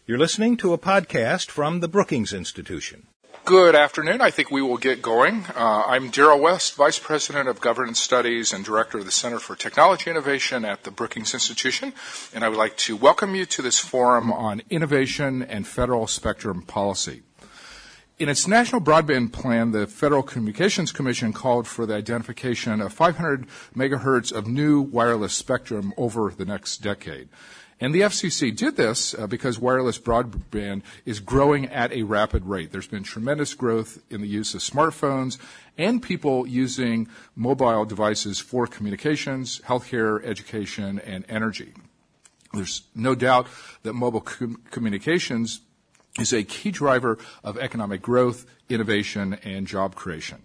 You're listening to a podcast from the Brookings Institution. Good afternoon. I think we will get going. I'm Darrell West, Vice President of Governance Studies and Director of the Center for Technology Innovation at the Brookings Institution, and I would like to welcome you to this forum on innovation and federal spectrum policy. In its National Broadband Plan, the Federal Communications Commission called for the identification of 500 megahertz of new wireless spectrum over the next decade. And the FCC did this because wireless broadband is growing at a rapid rate. There's been tremendous growth in the use of smartphones and people using mobile devices for communications, healthcare, education, and energy. There's no doubt that mobile communications is a key driver of economic growth, innovation, and job creation.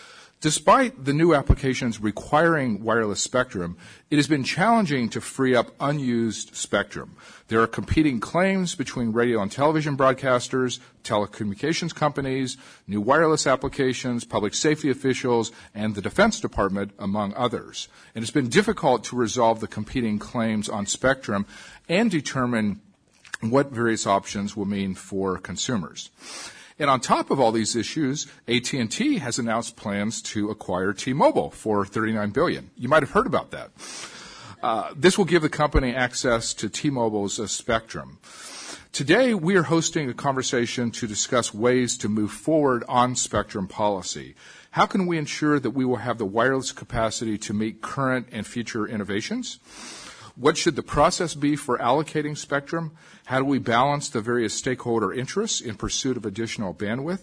Despite the new applications requiring wireless spectrum, it has been challenging to free up unused spectrum. There are competing claims between radio and television broadcasters, telecommunications companies, new wireless applications, public safety officials, and the Defense Department, among others. And it's been difficult to resolve the competing claims on spectrum and determine what various options will mean for consumers. And on top of all these issues, AT&T has announced plans to acquire T-Mobile for $39 billion. You might have heard about that. This will give the company access to T-Mobile's spectrum. Today, we are hosting a conversation to discuss ways to move forward on spectrum policy. How can we ensure that we will have the wireless capacity to meet current and future innovations? What should the process be for allocating spectrum? How do we balance the various stakeholder interests in pursuit of additional bandwidth?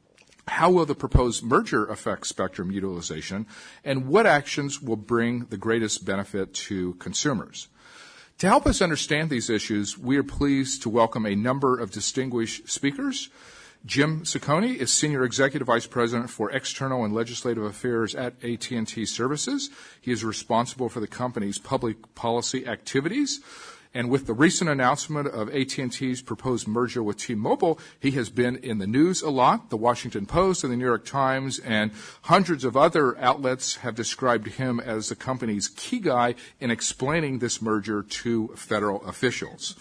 How will the proposed merger affect spectrum utilization? And what actions will bring the greatest benefit to consumers? To help us understand these issues, we are pleased to welcome a number of distinguished speakers. Jim Cecconi is Senior Executive Vice President for External and Legislative Affairs at AT&T Services. He is responsible for the company's public policy activities. And with the recent announcement of AT&T's proposed merger with T-Mobile, he has been in the news a lot. The Washington Post and the New York Times and hundreds of other outlets have described him as the company's key guy in explaining this merger to federal officials.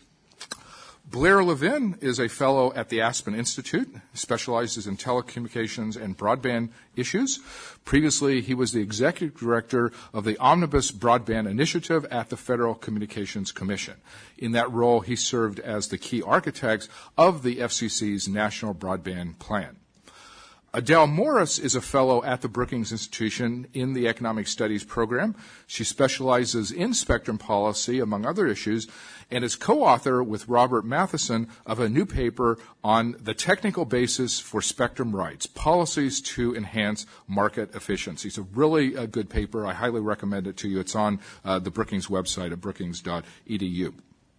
Blair Levin is a fellow at the Aspen Institute, specializes in telecommunications and broadband issues. Previously, he was the executive director of the Omnibus Broadband Initiative at the Federal Communications Commission. In that role, he served as the key architect of the FCC's National Broadband Plan. Adele Morris is a fellow at the Brookings Institution in the Economic Studies program. She specializes in spectrum policy, among other issues, and is co-author with Robert Matheson of a new paper on the technical basis for spectrum rights, policies to enhance market efficiency. It's a really good paper. I highly recommend it to you. It's on the Brookings website at brookings.edu.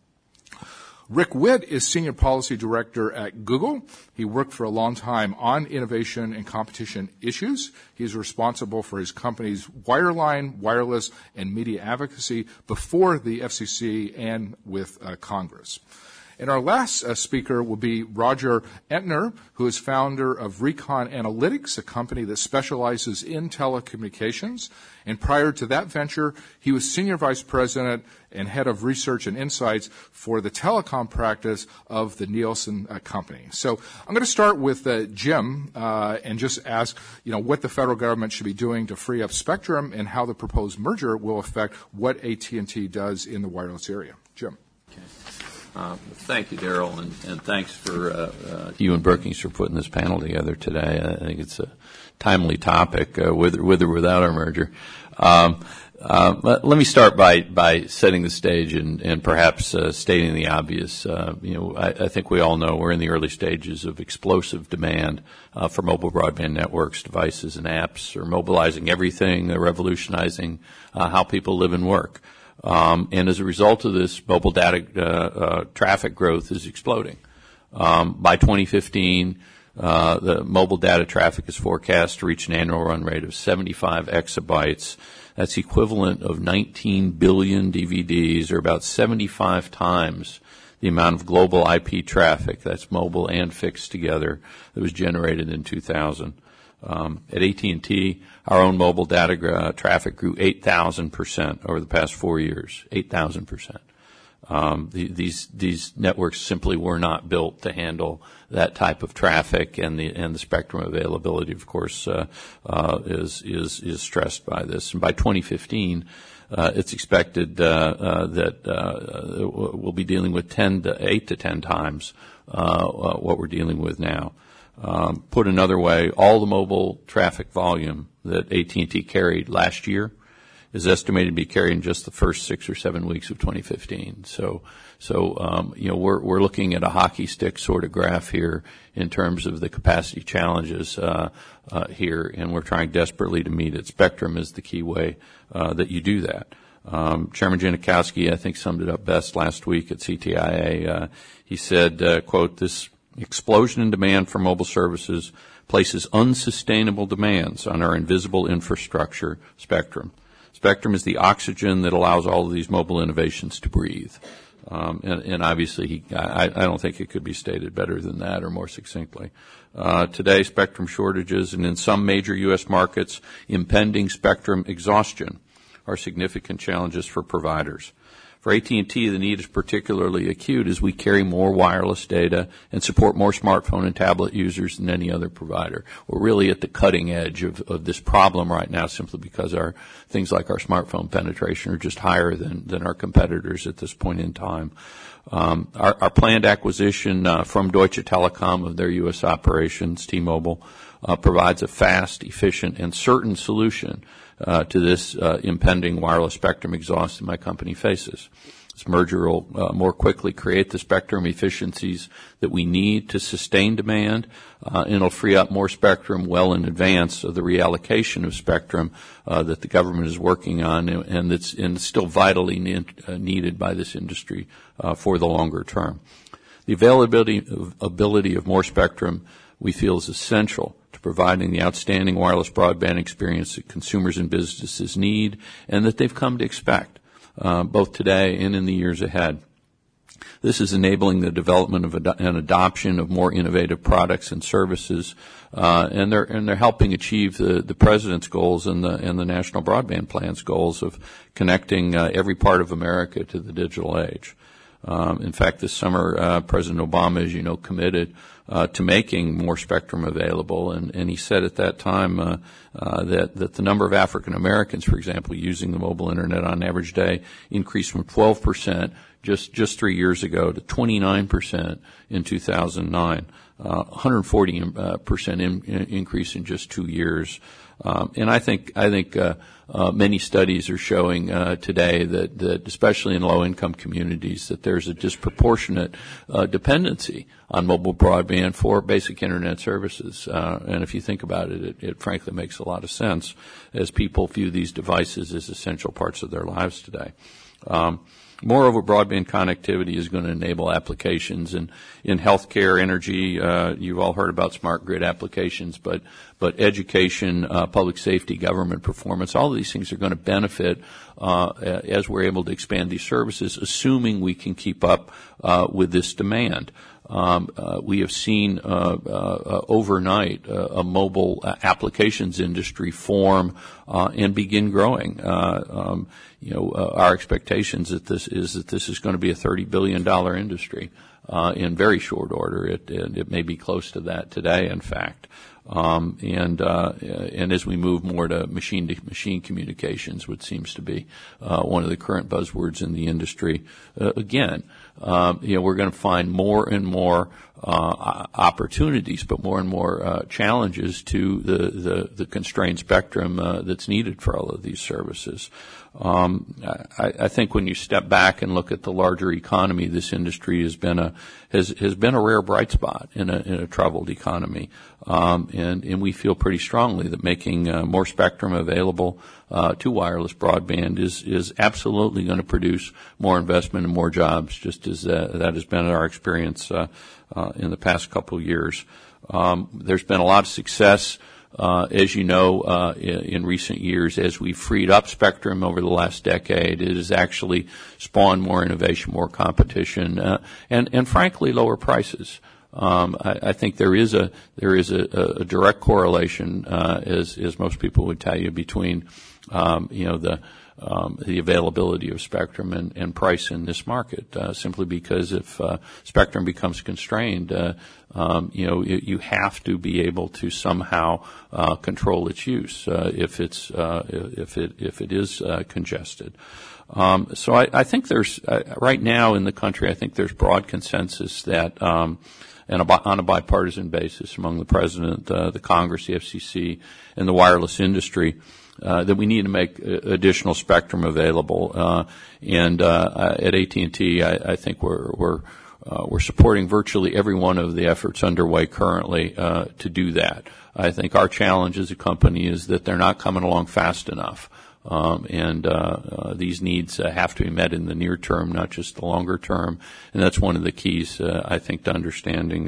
Rick Witt is Senior Policy Director at Google. He worked for a long time on innovation and competition issues. He's responsible for his company's wireline, wireless, and media advocacy before the FCC and with Congress. And our last speaker will be Roger Entner, who is founder of Recon Analytics, a company that specializes in telecommunications. And prior to that venture, he was Senior Vice President and Head of Research and Insights for the telecom practice of the Nielsen Company. So I'm going to start with Jim and just ask, what the federal government should be doing to free up spectrum and how the proposed merger will affect what AT&T does in the wireless area. Jim. Okay. Thank you, Darrell, and thanks for you and Brookings for putting this panel together today. I think it's a timely topic, with or without our merger. Let me start by setting the stage and perhaps stating the obvious. I think we all know we're in the early stages of explosive demand for mobile broadband networks, devices, and apps are mobilizing everything. They're revolutionizing how people live and work. And as a result of this, mobile data traffic growth is exploding. By 2015, the mobile data traffic is forecast to reach an annual run rate of 75 exabytes. That's equivalent of 19 billion DVDs, or about 75 times the amount of global IP traffic, that's mobile and fixed together, that was generated in 2000. At AT&T, our own mobile data traffic grew 8,000% over the past 4 years, 8,000%. These networks simply were not built to handle that type of traffic, and the spectrum availability, of course, is stressed by this. And by 2015, it's expected that we'll be dealing with 8 to 10 times what we're dealing with now. Put another way, all the mobile traffic volume that AT&T carried last year is estimated to be carried in just the first 6 or 7 weeks of 2015. So we're looking at a hockey stick sort of graph here in terms of the capacity challenges here, and we're trying desperately to meet it. Spectrum is the key way that you do that. Chairman Janikowski, I think, summed it up best last week at CTIA. He said, quote, "This explosion in demand for mobile services places unsustainable demands on our invisible infrastructure, spectrum. Spectrum is the oxygen that allows all of these mobile innovations to breathe." And obviously, I don't think it could be stated better than that or more succinctly. Today, spectrum shortages and in some major U.S. markets, impending spectrum exhaustion are significant challenges for providers. For AT&T, the need is particularly acute as we carry more wireless data and support more smartphone and tablet users than any other provider. We're really at the cutting edge of this problem right now simply because our things like our smartphone penetration are just higher than our competitors at this point in time. Our planned acquisition from Deutsche Telekom of their U.S. operations, T-Mobile, provides a fast, efficient, and certain solution to this impending wireless spectrum exhaust that my company faces. This merger will more quickly create the spectrum efficiencies that we need to sustain demand, and it'll free up more spectrum well in advance of the reallocation of spectrum that the government is working on, and it's still vitally needed by this industry for the longer term. The availability of more spectrum, we feel, is essential to providing the outstanding wireless broadband experience that consumers and businesses need and that they've come to expect, both today and in the years ahead. This is enabling the development of and adoption of more innovative products and services, and they're helping achieve the President's goals and the National Broadband Plan's goals of connecting every part of America to the digital age. In fact, this summer, President Obama, as you know, committed to making more spectrum available, and he said at that time that the number of African Americans, for example, using the mobile internet on an average day increased from 12% just 3 years ago to 29% in 2009, 140% increase in just 2 years. And I think many studies are showing today that especially in low-income communities that there's a disproportionate dependency on mobile broadband for basic internet services. And if you think about it, it frankly makes a lot of sense as people view these devices as essential parts of their lives today. Moreover, broadband connectivity is going to enable applications in healthcare, energy. You've all heard about smart grid applications, but education, public safety, government performance, all of these things are going to benefit as we're able to expand these services, assuming we can keep up with this demand. We have seen overnight a mobile applications industry form and begin growing. Our expectations that this is going to be a $30 billion industry in very short order. It may be close to that today, in fact. And as we move more to machine-to-machine communications, which seems to be one of the current buzzwords in the industry, again, we're going to find more and more opportunities, but more and more challenges to the constrained spectrum that's needed for all of these services. I think when you step back and look at the larger economy, this industry has been a rare bright spot in a troubled economy, and we feel pretty strongly that making more spectrum available to wireless broadband is absolutely going to produce more investment and more jobs, just as that has been our experience in the past couple of years. There's been a lot of success. As you know, in recent years, as we freed up spectrum over the last decade, it has actually spawned more innovation, more competition, and frankly, lower prices. I think there is a direct correlation, as most people would tell you, between the the availability of spectrum and price in this market, simply because if spectrum becomes constrained, you have to be able to somehow control its use if it is congested. So I think there's right now in the country, I think there's broad consensus that and on a bipartisan basis among the President, the Congress, the FCC, and the wireless industry, that we need to make additional spectrum available. And at AT&T, I think we're supporting virtually every one of the efforts underway currently to do that. I think our challenge as a company is that they're not coming along fast enough. And these needs have to be met in the near term, not just the longer term. And that's one of the keys, I think, to understanding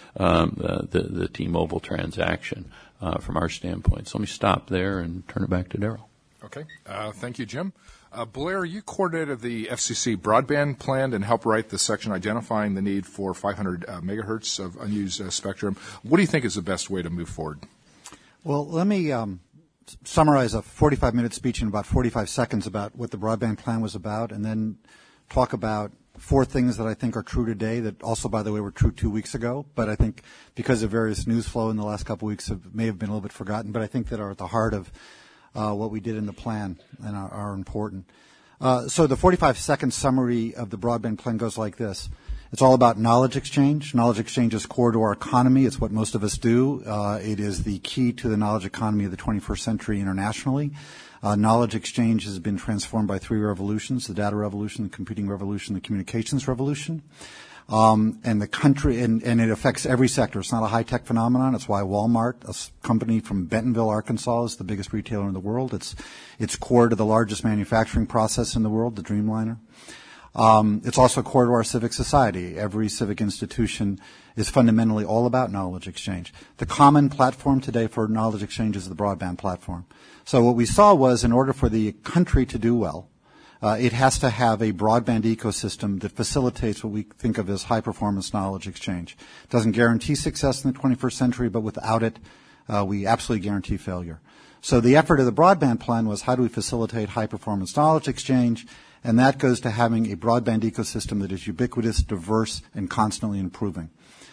the T-Mobile transaction from our standpoint. So let me stop there and turn it back to Darrell. Okay. Thank you, Jim. Blair, you coordinated the FCC broadband plan and helped write the section identifying the need for 500 megahertz of unused spectrum. What do you think is the best way to move forward? Well, let me summarize a 45-minute speech in about 45 seconds about what the broadband plan was about, and then talk about 4 things that I think are true today that also, by the way, were true 2 weeks ago, but I think because of various news flow in the last couple of weeks may have been a little bit forgotten, but I think that are at the heart of what we did in the plan and are important. So the 45-second summary of the broadband plan goes like this. It's all about knowledge exchange. Knowledge exchange is core to our economy. It's what most of us do. It is the key to the knowledge economy of the 21st century internationally. Knowledge exchange has been transformed by 3 revolutions: the data revolution, the computing revolution, the communications revolution. And the country, and it affects every sector. It's not a high-tech phenomenon. It's why Walmart, a company from Bentonville, Arkansas, is the biggest retailer in the world. It's core to the largest manufacturing process in the world, the Dreamliner. It's also core to our civic society. Every civic institution is fundamentally all about knowledge exchange. The common platform today for knowledge exchange is the broadband platform. So what we saw was, in order for the country to do well, it has to have a broadband ecosystem that facilitates what we think of as high-performance knowledge exchange. It doesn't guarantee success in the 21st century, but without it, we absolutely guarantee failure. So the effort of the broadband plan was, how do we facilitate high-performance knowledge exchange? And that goes to having a broadband ecosystem that is ubiquitous, diverse, and constantly improving.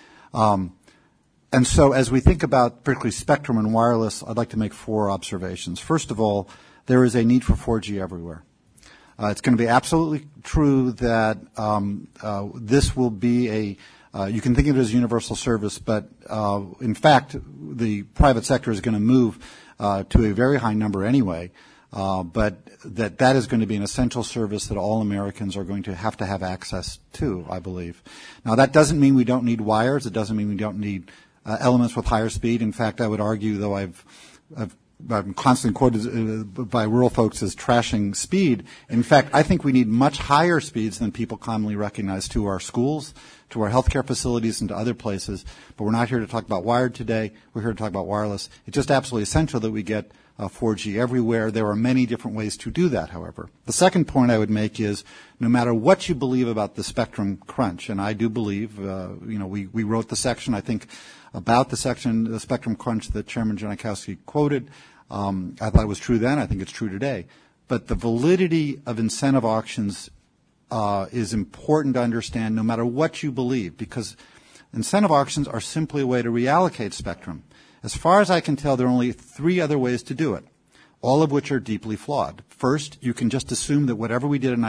And so as we think about particularly spectrum and wireless, I'd like to make 4 observations. First of all, there is a need for 4G everywhere. It's going to be absolutely true that this will be you can think of it as universal service, but in fact, the private sector is going to move to a very high number anyway. But that is going to be an essential service that all Americans are going to have access to, I believe. Now, that doesn't mean we don't need wires. It doesn't mean we don't need elements with higher speed. In fact, I would argue, though I'm constantly quoted by rural folks as trashing speed. In fact, I think we need much higher speeds than people commonly recognize to our schools, to our healthcare facilities, and to other places. But we're not here to talk about wired today. We're here to talk about wireless. It's just absolutely essential that we get 4G everywhere. There are many different ways to do that, however. The second point I would make is, no matter what you believe about the spectrum crunch, and I do believe, we wrote the section, I think, about the spectrum crunch that Chairman Janikowski quoted. I thought it was true then. I think it's true today. But the validity of incentive auctions is important to understand, no matter what you believe, because incentive auctions are simply a way to reallocate spectrum. As far as I can tell, there are only 3 other ways to do it, all of which are deeply flawed. First, you can just assume that whatever we did in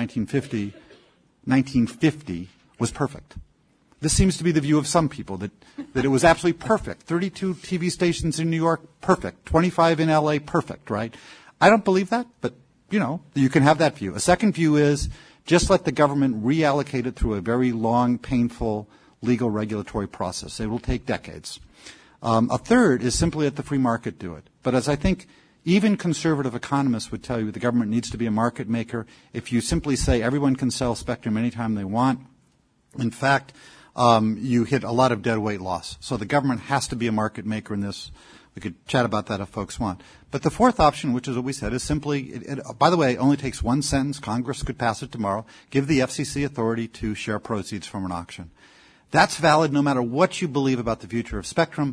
1950 was perfect. This seems to be the view of some people, that it was absolutely perfect. 32 TV stations in New York, perfect. 25 in L.A., perfect, right? I don't believe that, but, you can have that view. A second view is, just let the government reallocate it through a very long, painful legal regulatory process. It will take decades. A third is simply let the free market do it. But as I think even conservative economists would tell you, the government needs to be a market maker. If you simply say everyone can sell spectrum anytime they want, in fact, you hit a lot of deadweight loss. So the government has to be a market maker in this. We could chat about that if folks want. But the fourth option, which is what we said, is simply, by the way, it only takes 1 sentence. Congress could pass it tomorrow. Give the FCC authority to share proceeds from an auction. That's valid no matter what you believe about the future of spectrum,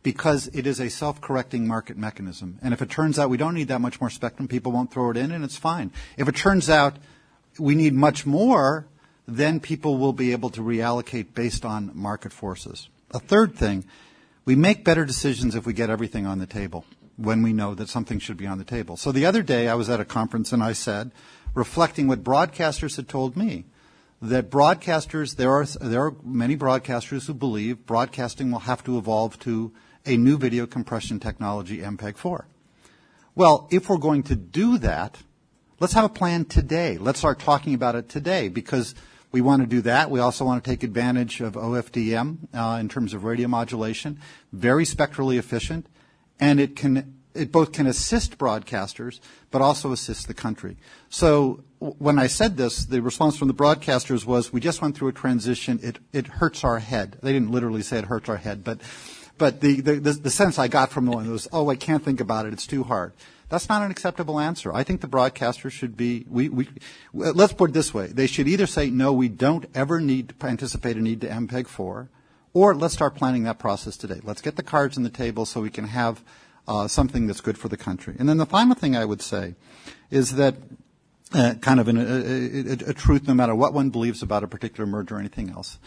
because it is a self-correcting market mechanism. And if it turns out we don't need that much more spectrum, people won't throw it in, and it's fine. If it turns out we need much more, then people will be able to reallocate based on market forces. A third thing, we make better decisions if we get everything on the table when we know that something should be on the table. So the other day I was at a conference and I said, reflecting what broadcasters had told me, that broadcasters, there are many broadcasters who believe broadcasting will have to evolve to a new video compression technology, MPEG-4. Well, if we're going to do that, let's have a plan today. Let's start talking about it today, because we want to do that. We also want to take advantage of OFDM in terms of radio modulation, very spectrally efficient, and it both can assist broadcasters but also assist the country. So when I said this, the response from the broadcasters was, we just went through a transition. It hurts our head. They didn't literally say it hurts our head, but the sense I got from them was, I can't think about it. It's too hard. That's not an acceptable answer. I think the broadcasters should be, let's put it this way. They should either say, no, we don't ever anticipate a need to MPEG-4, or let's start planning that process today. Let's get the cards on the table so we can have something that's good for the country. And then the final thing I would say is that kind of a truth no matter what one believes about a particular merger or anything else.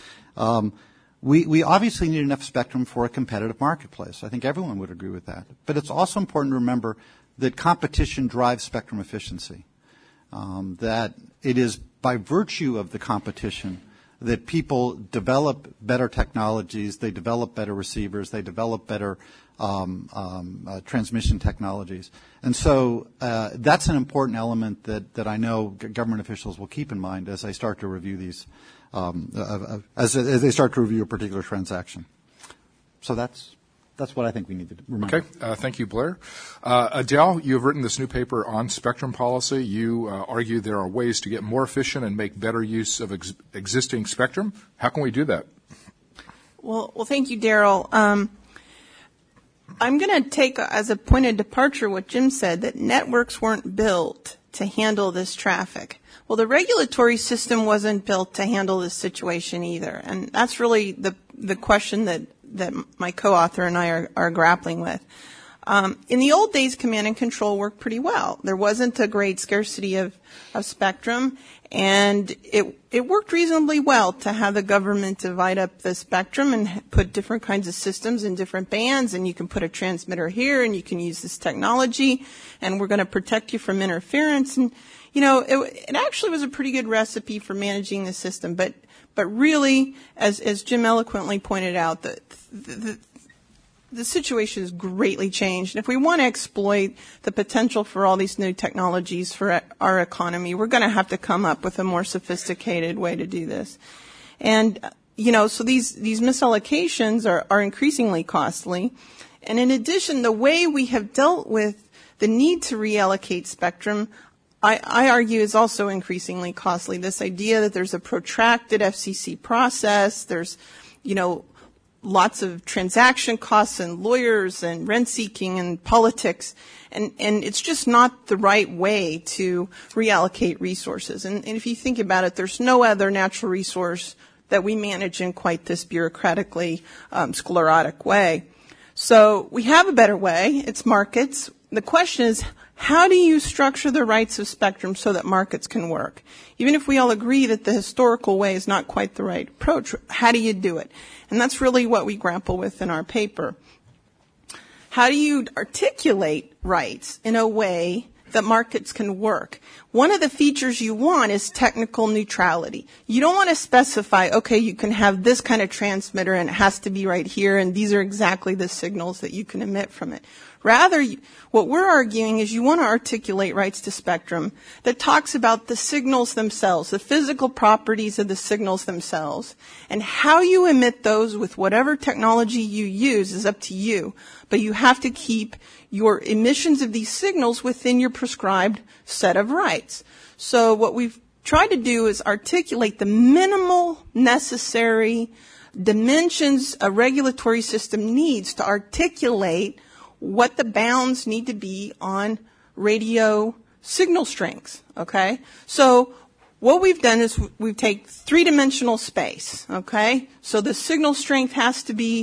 We obviously need enough spectrum for a competitive marketplace. I think everyone would agree with that. But it's also important to remember that competition drives spectrum efficiency, that it is by virtue of the competition that people develop better technologies, they develop better receivers, they develop better transmission technologies. And so that's an important element that I know government officials will keep in mind as they start to review these, as they start to review a particular transaction. So that's what I think we need to remember. Okay. Thank you, Blair. Adele, you have written this new paper on spectrum policy. You argue there are ways to get more efficient and make better use of existing spectrum. How can we do that? Well, thank you, Daryl. I'm going to take as a point of departure what Jim said, that networks weren't built to handle this traffic. Well, the regulatory system wasn't built to handle this situation either. And that's really the question that my co-author and I are grappling with. In the old days, command and control worked pretty well. There wasn't a great scarcity of spectrum, and it worked reasonably well to have the government divide up the spectrum and put different kinds of systems in different bands, and you can put a transmitter here, and you can use this technology, and we're going to protect you from interference. And, it actually was a pretty good recipe for managing the system, but really, as Jim eloquently pointed out, the situation has greatly changed. And if we want to exploit the potential for all these new technologies for our economy, we're going to have to come up with a more sophisticated way to do this. And, so these misallocations are increasingly costly. And in addition, the way we have dealt with the need to reallocate spectrum, I argue, is also increasingly costly. This idea that there's a protracted FCC process, there's, lots of transaction costs and lawyers and rent seeking and politics, and it's just not the right way to reallocate resources. And if you think about it, there's no other natural resource that we manage in quite this bureaucratically sclerotic way. So we have a better way. It's markets. The question is, how do you structure the rights of spectrum so that markets can work? Even if we all agree that the historical way is not quite the right approach, how do you do it? And that's really what we grapple with in our paper. How do you articulate rights in a way that markets can work? One of the features you want is technical neutrality. You don't want to specify, okay, you can have this kind of transmitter and it has to be right here, and these are exactly the signals that you can emit from it. Rather, what we're arguing is you want to articulate rights to spectrum that talks about the signals themselves, the physical properties of the signals themselves, and how you emit those with whatever technology you use is up to you. But you have to keep your emissions of these signals within your prescribed set of rights. So what we've tried to do is articulate the minimal necessary dimensions a regulatory system needs to articulate what the bounds need to be on radio signal strengths, okay? So what we've done is we take three-dimensional space, okay? So the signal strength has to be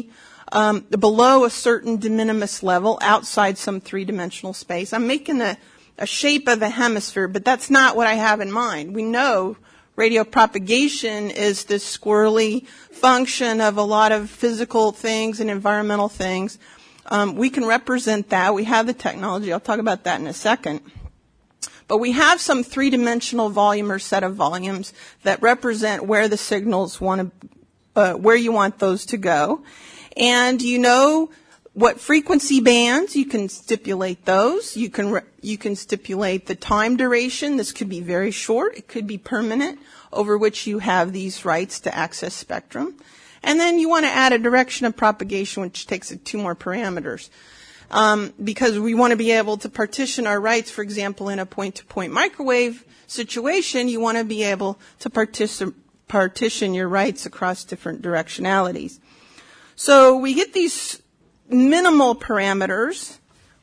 below a certain de minimis level outside some three-dimensional space. I'm making a shape of a hemisphere, but that's not what I have in mind. We know radio propagation is this squirrely function of a lot of physical things and environmental things. We can represent that. We have the technology. I'll talk about that in a second. But we have some three-dimensional volume or set of volumes that represent where the signals where you want those to go. And you know what frequency bands, you can stipulate those. You can stipulate the time duration. This could be very short. It could be permanent, over which you have these rights to access spectrum. And then you want to add a direction of propagation, which takes 2 more parameters. Because we want to be able to partition our rights, for example, in a point-to-point microwave situation, you want to be able to partition your rights across different directionalities. So we get these minimal parameters.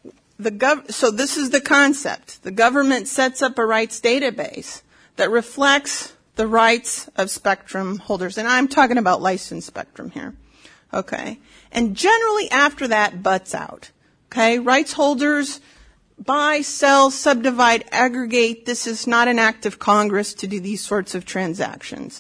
So this is the concept. The government sets up a rights database that reflects the rights of spectrum holders. And I'm talking about licensed spectrum here. Okay. And generally after that butts out. Okay. Rights holders buy, sell, subdivide, aggregate. This is not an act of Congress to do these sorts of transactions.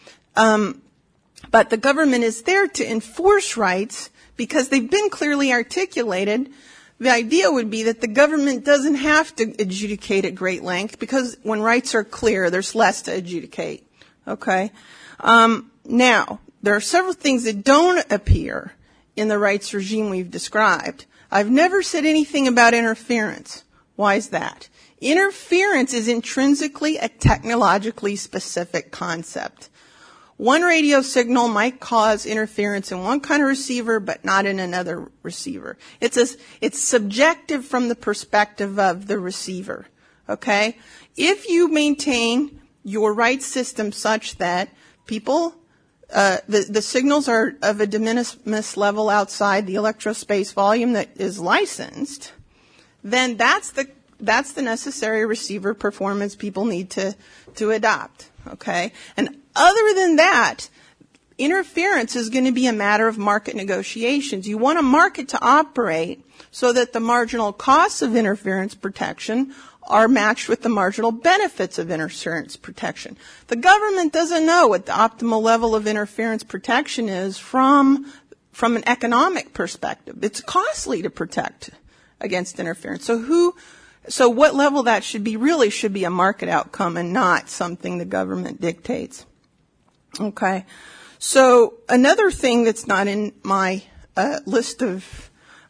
But the government is there to enforce rights because they've been clearly articulated. The idea would be that the government doesn't have to adjudicate at great length because when rights are clear, there's less to adjudicate. Okay? Now, there are several things that don't appear in the rights regime we've described. I've never said anything about interference. Why is that? Interference is intrinsically a technologically specific concept. One radio signal might cause interference in one kind of receiver, but not in another receiver. It's subjective from the perspective of the receiver. Okay? If you maintain your rights system such that people, the signals are of a de minimis level outside the electrospace volume that is licensed, then that's the necessary receiver performance people need to adopt. Okay? And other than that, interference is going to be a matter of market negotiations. You want a market to operate so that the marginal costs of interference protection are matched with the marginal benefits of interference protection. The government doesn't know what the optimal level of interference protection is from an economic perspective. It's costly to protect against interference. So what level that should be really should be a market outcome and not something the government dictates. Okay. So another thing that's not in my list of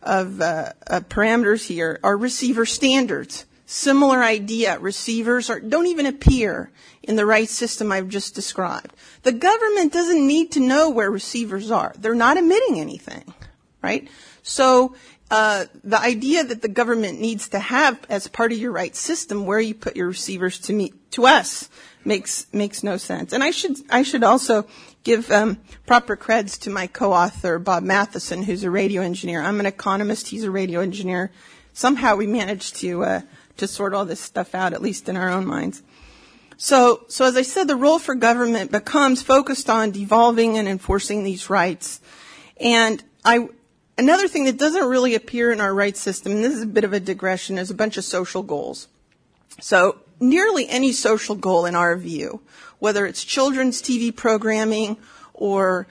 parameters here are receiver standards. Similar idea. Receivers don't even appear in the rights system I've just described. The government doesn't need to know where receivers are. They're not emitting anything, right? So the idea that the government needs to have as part of your rights system where you put your receivers to us makes no sense. And I should also give proper creds to my co-author Bob Matheson, who's a radio engineer. I'm an economist. He's a radio engineer. Somehow we managed to sort all this stuff out, at least in our own minds. So as I said, the role for government becomes focused on devolving and enforcing these rights. And another thing that doesn't really appear in our rights system, and this is a bit of a digression, is a bunch of social goals. So nearly any social goal in our view, whether it's children's TV programming or,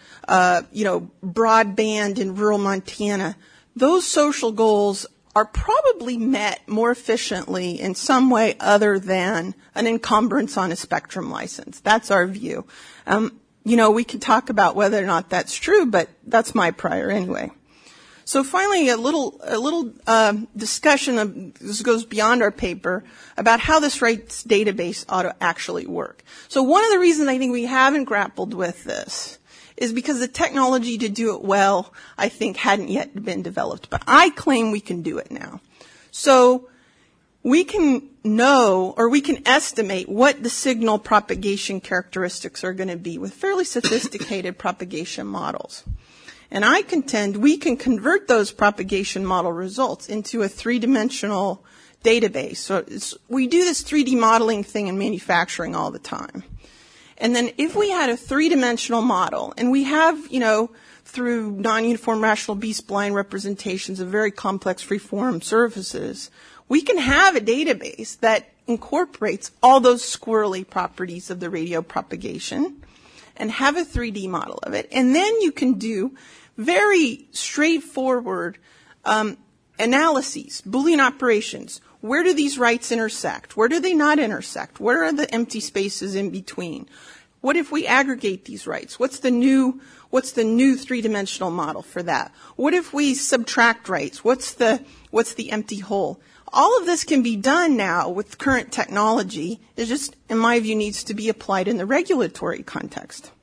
broadband in rural Montana, those social goals are probably met more efficiently in some way other than an encumbrance on a spectrum license. That's our view. We can talk about whether or not that's true, but that's my prior anyway. So finally, a little discussion of this goes beyond our paper about how this rights database ought to actually work. So one of the reasons I think we haven't grappled with this is because the technology to do it well, I think, hadn't yet been developed. But I claim we can do it now. So we can know or we can estimate what the signal propagation characteristics are going to be with fairly sophisticated propagation models. And I contend we can convert those propagation model results into a three-dimensional database. So we do this 3D modeling thing in manufacturing all the time. And then if we had a three-dimensional model, and we have, through non-uniform rational B-spline representations of very complex free-form surfaces, we can have a database that incorporates all those squirrely properties of the radio propagation and have a 3D model of it. And then you can do very straightforward analyses, Boolean operations. Where do these rights intersect? Where do they not intersect? Where are the empty spaces in between? What if we aggregate these rights? What's the new three-dimensional model for that? What if we subtract rights? What's the empty hole? All of this can be done now with current technology. It just, in my view, needs to be applied in the regulatory context.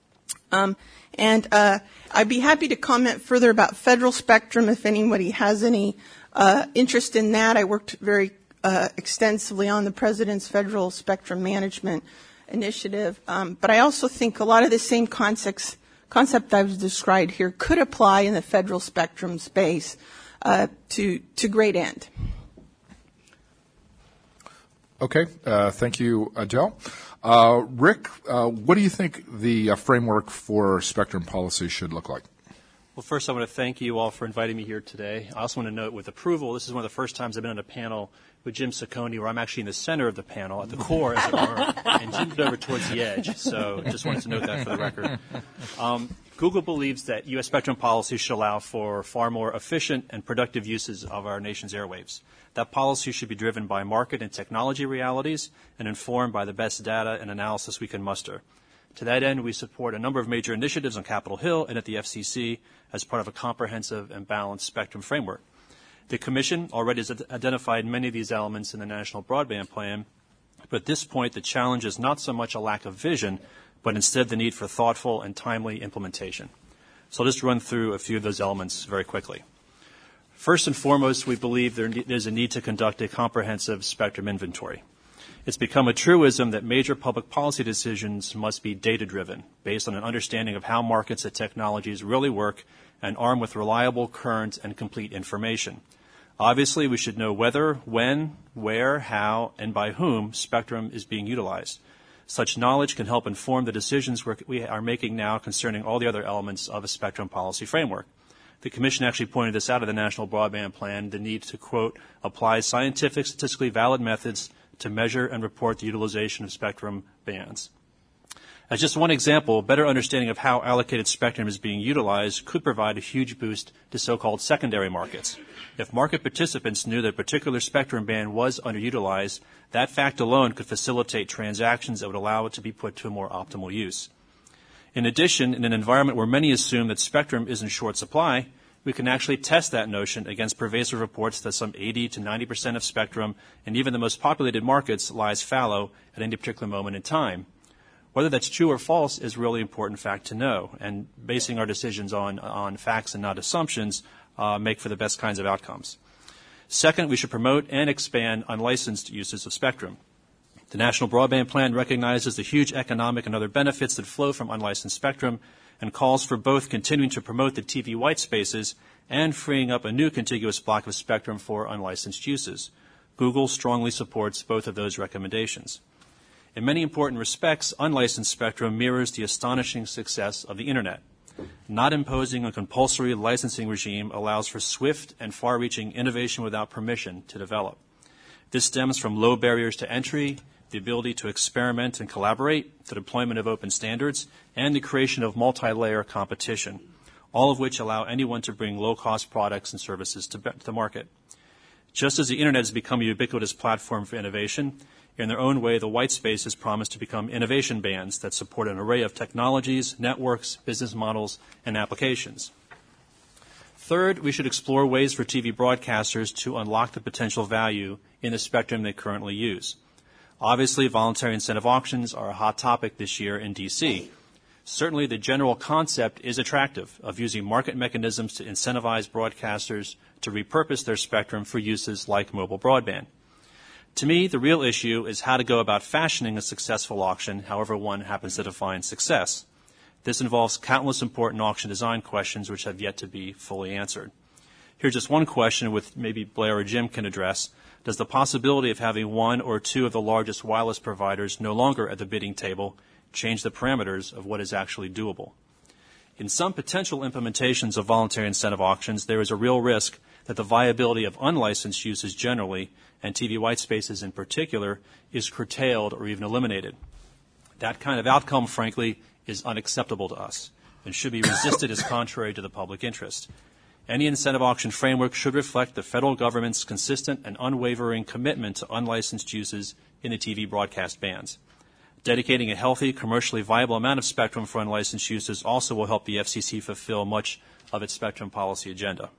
I'd be happy to comment further about federal spectrum if anybody has any interest in that. I worked very extensively on the President's Federal Spectrum Management Initiative. But I also think a lot of the same concept I've described here could apply in the federal spectrum space to great end. Okay. Thank you, Adele. Rick, what do you think the framework for spectrum policy should look like? Well, first, I want to thank you all for inviting me here today. I also want to note with approval, this is one of the first times I've been on a panel with Jim Saccone where I'm actually in the center of the panel, at the core, as it were, and Jim's over towards the edge. So just wanted to note that for the record. Google believes that U.S. spectrum policy should allow for far more efficient and productive uses of our nation's airwaves. That policy should be driven by market and technology realities and informed by the best data and analysis we can muster. To that end, we support a number of major initiatives on Capitol Hill and at the FCC as part of a comprehensive and balanced spectrum framework. The Commission already has identified many of these elements in the National Broadband Plan, but at this point the challenge is not so much a lack of vision, but instead the need for thoughtful and timely implementation. So I'll just run through a few of those elements very quickly. First and foremost, we believe there's a need to conduct a comprehensive spectrum inventory. It's become a truism that major public policy decisions must be data-driven, based on an understanding of how markets and technologies really work and armed with reliable, current, and complete information. Obviously, we should know whether, when, where, how, and by whom spectrum is being utilized. Such knowledge can help inform the decisions we are making now concerning all the other elements of a spectrum policy framework. The Commission actually pointed this out in the National Broadband Plan, the need to, quote, apply scientific, statistically valid methods to measure and report the utilization of spectrum bands. As just one example, better understanding of how allocated spectrum is being utilized could provide a huge boost to so-called secondary markets. If market participants knew that a particular spectrum band was underutilized, that fact alone could facilitate transactions that would allow it to be put to a more optimal use. In addition, in an environment where many assume that spectrum is in short supply, we can actually test that notion against pervasive reports that some 80 to 90% of spectrum in even the most populated markets lies fallow at any particular moment in time. Whether that's true or false is a really important fact to know, and basing our decisions on facts and not assumptions make for the best kinds of outcomes. Second, we should promote and expand unlicensed uses of spectrum. The National Broadband Plan recognizes the huge economic and other benefits that flow from unlicensed spectrum and calls for both continuing to promote the TV white spaces and freeing up a new contiguous block of spectrum for unlicensed uses. Google strongly supports both of those recommendations. In many important respects, unlicensed spectrum mirrors the astonishing success of the Internet. Not imposing a compulsory licensing regime allows for swift and far-reaching innovation without permission to develop. This stems from low barriers to entry, the ability to experiment and collaborate, the deployment of open standards, and the creation of multi-layer competition, all of which allow anyone to bring low-cost products and services to the market. Just as the Internet has become a ubiquitous platform for innovation, in their own way, the white spaces promise to become innovation bands that support an array of technologies, networks, business models, and applications. Third, we should explore ways for TV broadcasters to unlock the potential value in the spectrum they currently use. Obviously, voluntary incentive auctions are a hot topic this year in D.C. Certainly, the general concept is attractive of using market mechanisms to incentivize broadcasters to repurpose their spectrum for uses like mobile broadband. To me, the real issue is how to go about fashioning a successful auction, however one happens to define success. This involves countless important auction design questions which have yet to be fully answered. Here's just one question which maybe Blair or Jim can address. Does the possibility of having one or two of the largest wireless providers no longer at the bidding table change the parameters of what is actually doable. In some potential implementations of voluntary incentive auctions, there is a real risk that the viability of unlicensed uses generally, and TV white spaces in particular, is curtailed or even eliminated. That kind of outcome, frankly, is unacceptable to us and should be resisted as contrary to the public interest. Any incentive auction framework should reflect the federal government's consistent and unwavering commitment to unlicensed uses in the TV broadcast bands. Dedicating a healthy, commercially viable amount of spectrum for unlicensed uses also will help the FCC fulfill much of its spectrum policy agenda.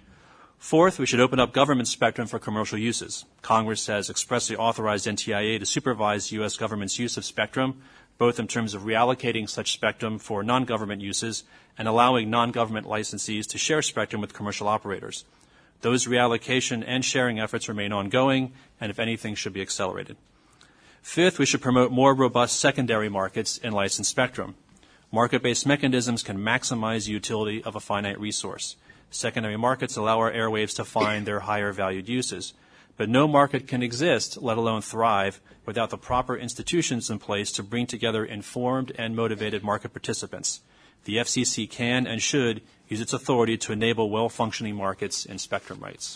Fourth, we should open up government spectrum for commercial uses. Congress has expressly authorized NTIA to supervise U.S. government's use of spectrum, both in terms of reallocating such spectrum for non-government uses and allowing non-government licensees to share spectrum with commercial operators. Those reallocation and sharing efforts remain ongoing and, if anything, should be accelerated. Fifth, we should promote more robust secondary markets in licensed spectrum. Market-based mechanisms can maximize the utility of a finite resource. Secondary markets allow our airwaves to find their higher valued uses. But no market can exist, let alone thrive, without the proper institutions in place to bring together informed and motivated market participants. The FCC can and should use its authority to enable well-functioning markets in spectrum rights.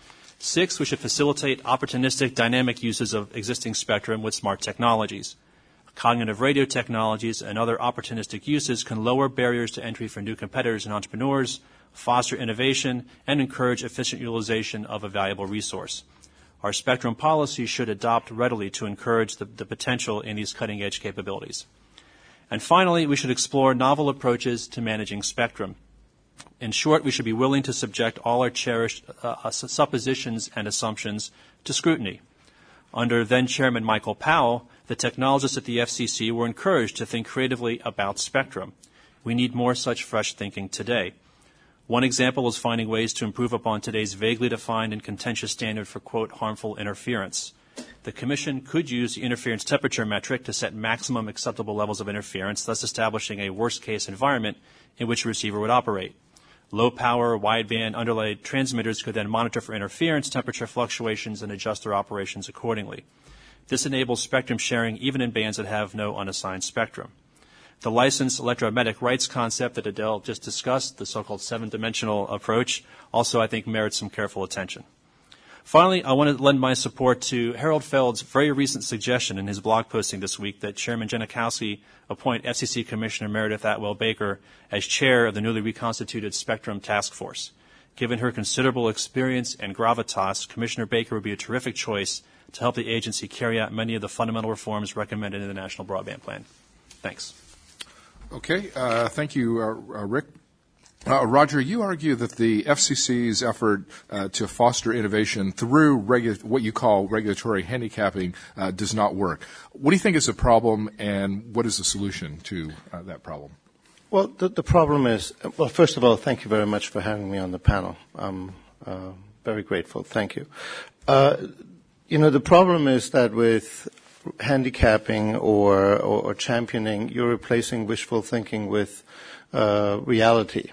Six, we should facilitate opportunistic dynamic uses of existing spectrum with smart technologies. Cognitive radio technologies and other opportunistic uses can lower barriers to entry for new competitors and entrepreneurs, foster innovation, and encourage efficient utilization of a valuable resource. Our spectrum policy should adopt readily to encourage the potential in these cutting-edge capabilities. And finally, we should explore novel approaches to managing spectrum. In short, we should be willing to subject all our cherished suppositions and assumptions to scrutiny. Under then-Chairman Michael Powell, the technologists at the FCC were encouraged to think creatively about spectrum. We need more such fresh thinking today. One example is finding ways to improve upon today's vaguely defined and contentious standard for, quote, harmful interference. The Commission could use the interference temperature metric to set maximum acceptable levels of interference, thus establishing a worst-case environment in which a receiver would operate. Low-power, wideband, underlaid transmitters could then monitor for interference, temperature fluctuations, and adjust their operations accordingly. This enables spectrum sharing even in bands that have no unassigned spectrum. The licensed electromagnetic rights concept that Adele just discussed, the so-called seven-dimensional approach, also I think merits some careful attention. Finally, I want to lend my support to Harold Feld's very recent suggestion in his blog posting this week that Chairman Janikowski appoint FCC Commissioner Meredith Atwell-Baker as chair of the newly reconstituted Spectrum Task Force. Given her considerable experience and gravitas, Commissioner Baker would be a terrific choice to help the agency carry out many of the fundamental reforms recommended in the National Broadband Plan. Thanks. Okay. Thank you, Rick. Roger, you argue that the FCC's effort to foster innovation through what you call regulatory handicapping does not work. What do you think is the problem, and what is the solution to that problem? Well, the problem is, well, first of all, thank you very much for having me on the panel. I'm very grateful. Thank you. The problem is that with handicapping or championing, you're replacing wishful thinking with reality.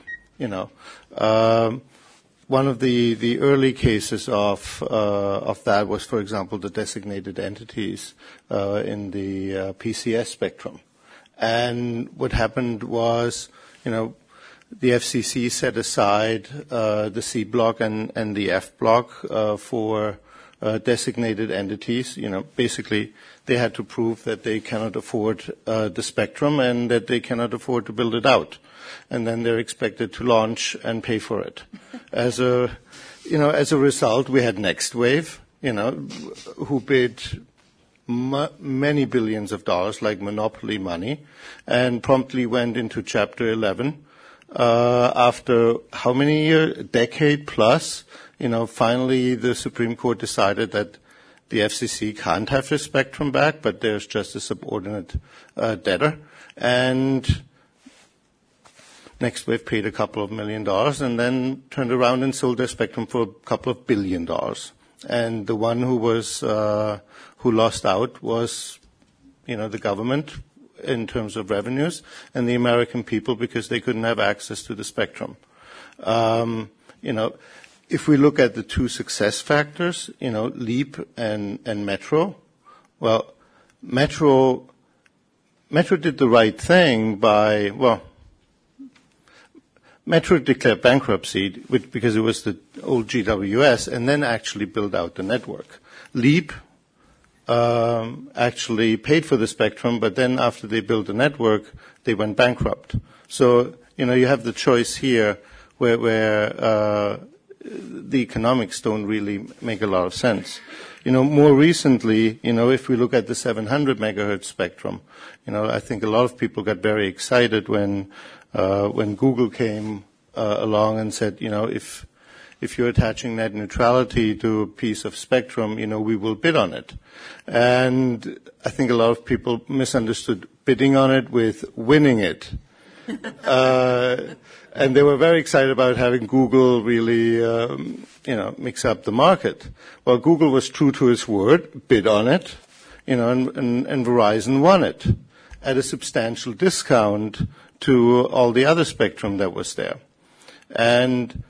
One of the early cases of that was, for example, the designated entities in the PCS spectrum. And what happened was, the FCC set aside the C block and the F block for designated entities. Basically, they had to prove that they cannot afford the spectrum and that they cannot afford to build it out. And then they're expected to launch and pay for it. As a result, we had NextWave, who bid many billions of dollars, like monopoly money, and promptly went into Chapter 11. After how many years? A decade plus. Finally the Supreme Court decided that the FCC can't have the spectrum back, but there's just a subordinate debtor. And NextWave paid a couple of $1 million and then turned around and sold their spectrum for a couple of $1 billion. And the one who lost out was, the government in terms of revenues and the American people because they couldn't have access to the spectrum. If we look at the two success factors, LEAP and Metro, well, Metro Metro did the right thing by, Metro declared bankruptcy because it was the old GWS and then actually built out the network. Leap actually paid for the spectrum, but then after they built the network, they went bankrupt. So, you have the choice here where the economics don't really make a lot of sense. More recently, if we look at the 700 megahertz spectrum, I think a lot of people got very excited when Google came along and said, if you're attaching net neutrality to a piece of spectrum, we will bid on it. And I think a lot of people misunderstood bidding on it with winning it. And they were very excited about having Google really, mix up the market. Well, Google was true to its word, bid on it, and Verizon won it at a substantial discount to all the other spectrum that was there. And,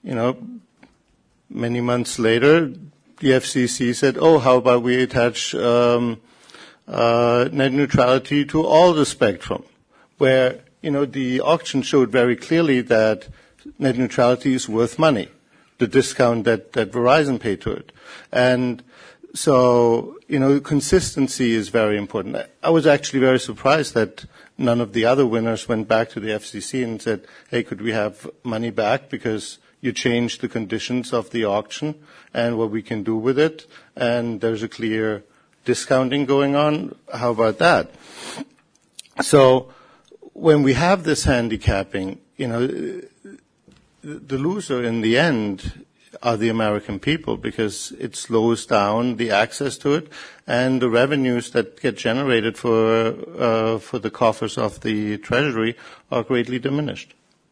many months later, the FCC said, how about we attach net neutrality to all the spectrum, where the auction showed very clearly that net neutrality is worth money, the discount that Verizon paid to it. And so, consistency is very important. I was actually very surprised that none of the other winners went back to the FCC and said, hey, could we have money back because you changed the conditions of the auction and what we can do with it, and there's a clear discounting going on. How about that? So, when we have this handicapping, the loser in the end are the American people because it slows down the access to it and the revenues that get generated for the coffers of the Treasury are greatly diminished.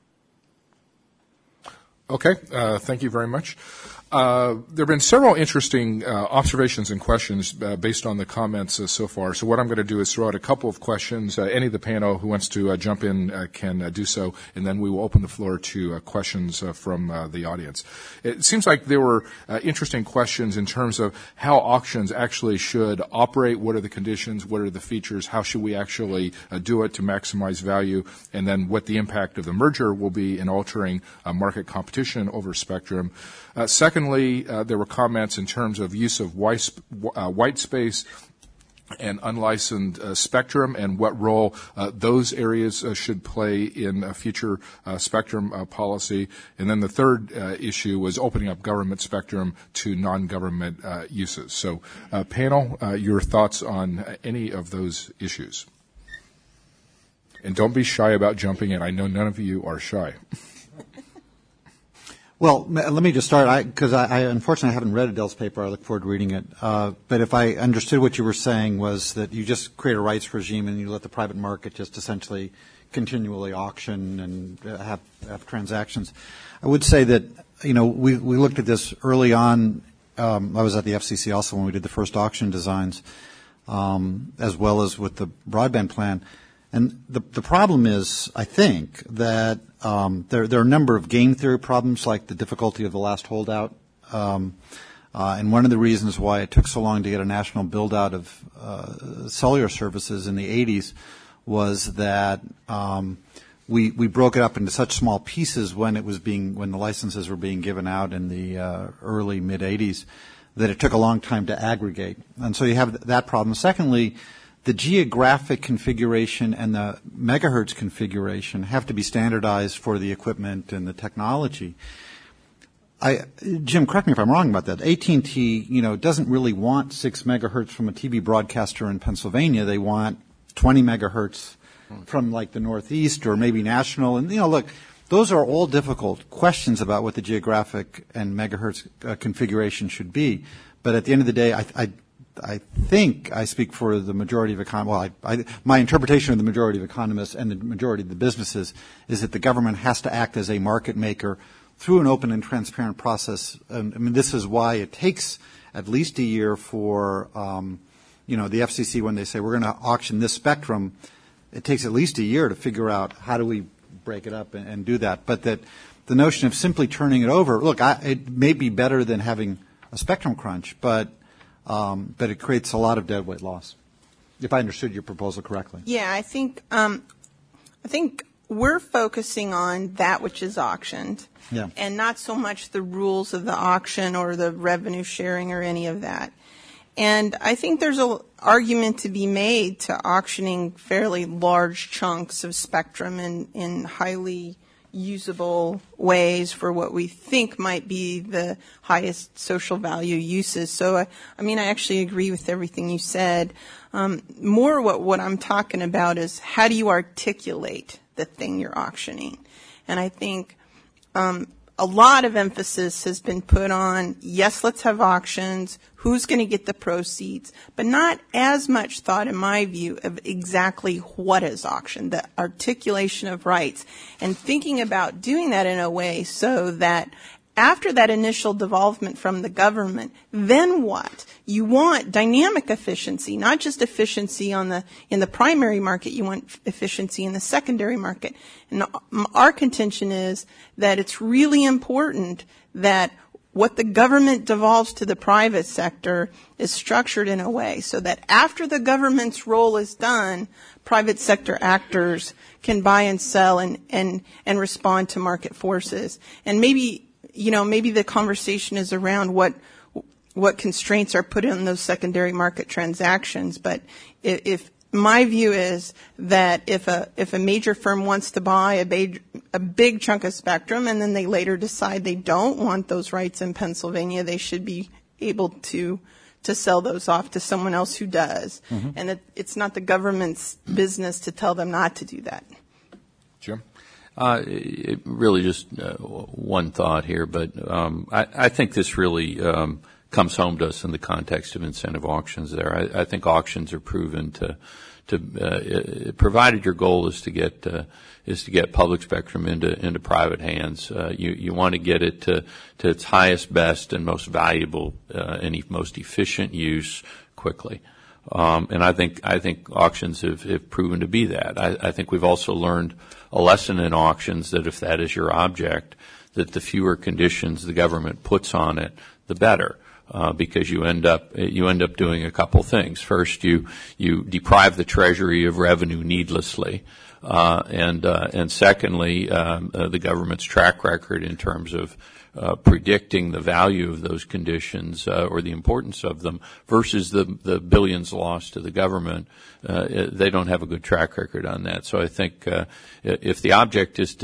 Okay, thank you very much. There have been several interesting observations and questions based on the comments so far. So what I'm going to do is throw out a couple of questions. Any of the panel who wants to jump in can do so, and then we will open the floor to questions from the audience. It seems like there were interesting questions in terms of how auctions actually should operate, what are the conditions, what are the features, how should we actually do it to maximize value, and then what the impact of the merger will be in altering market competition over spectrum. Secondly, there were comments in terms of use of white space and unlicensed spectrum and what role those areas should play in future spectrum policy. And then the third issue was opening up government spectrum to non-government uses. So, panel, your thoughts on any of those issues? And don't be shy about jumping in. I know none of you are shy. Well, let me just start, because I unfortunately haven't read Adele's paper. I look forward to reading it. But if I understood what you were saying was that you just create a rights regime and you let the private market just essentially continually auction and have transactions. I would say that, we looked at this early on. I was at the FCC also when we did the first auction designs, as well as with the broadband plan. And the problem is, I think, that there are a number of game theory problems, like the difficulty of the last holdout. And one of the reasons why it took so long to get a national build-out of cellular services in the 80s was that we broke it up into such small pieces when the licenses were being given out in the early mid 80s that it took a long time to aggregate. And so you have that problem. Secondly, the geographic configuration and the megahertz configuration have to be standardized for the equipment and the technology. Jim, correct me if I'm wrong about that. AT&T, doesn't really want 6 megahertz from a TV broadcaster in Pennsylvania. They want 20 megahertz from like the Northeast or maybe national. And, look, those are all difficult questions about what the geographic and megahertz configuration should be. But at the end of the day, I think I speak for the majority of economists. Well, my interpretation of the majority of economists and the majority of the businesses is that the government has to act as a market maker through an open and transparent process. This is why it takes at least a year for, the FCC, when they say we're going to auction this spectrum, it takes at least a year to figure out how do we break it up and do that. But that the notion of simply turning it over, look, it may be better than having a spectrum crunch, but it creates a lot of deadweight loss. if I understood your proposal correctly. Yeah, I think we're focusing on that which is auctioned, and not so much the rules of the auction or the revenue sharing or any of that. And I think there's an argument to be made to auctioning fairly large chunks of spectrum in highly usable ways for what we think might be the highest social value uses. So, I actually agree with everything you said. More what I'm talking about is how do you articulate the thing you're auctioning? And I think a lot of emphasis has been put on, yes, let's have auctions, who's going to get the proceeds, but not as much thought, in my view, of exactly what is auctioned, the articulation of rights, and thinking about doing that in a way so that after that initial devolvement from the government, then what? You want dynamic efficiency, not just efficiency in the primary market, you want efficiency in the secondary market. And our contention is that it's really important that what the government devolves to the private sector is structured in a way so that after the government's role is done, private sector actors can buy and sell and respond to market forces. And maybe the conversation is around what constraints are put in those secondary market transactions. But if my view is that if a major firm wants to buy a big chunk of spectrum and then they later decide they don't want those rights in Pennsylvania, they should be able to sell those off to someone else who does. Mm-hmm. And it's not the government's business to tell them not to do that. Jim? Really just one thought here, but I think this really comes home to us in the context of incentive auctions there. I think auctions are proven to provided your goal is to get public spectrum into private hands. You want to get it to its highest, best, and most valuable and most efficient use quickly. And I think auctions have proven to be that. I think we've also learned a lesson in auctions that if that is your object, that the fewer conditions the government puts on it, the better. Because you end up doing a couple things. First, you deprive the Treasury of revenue needlessly, and secondly, the government's track record in terms of predicting the value of those conditions or the importance of them versus the billions lost to the government, they don't have a good track record on that. So I think if the object is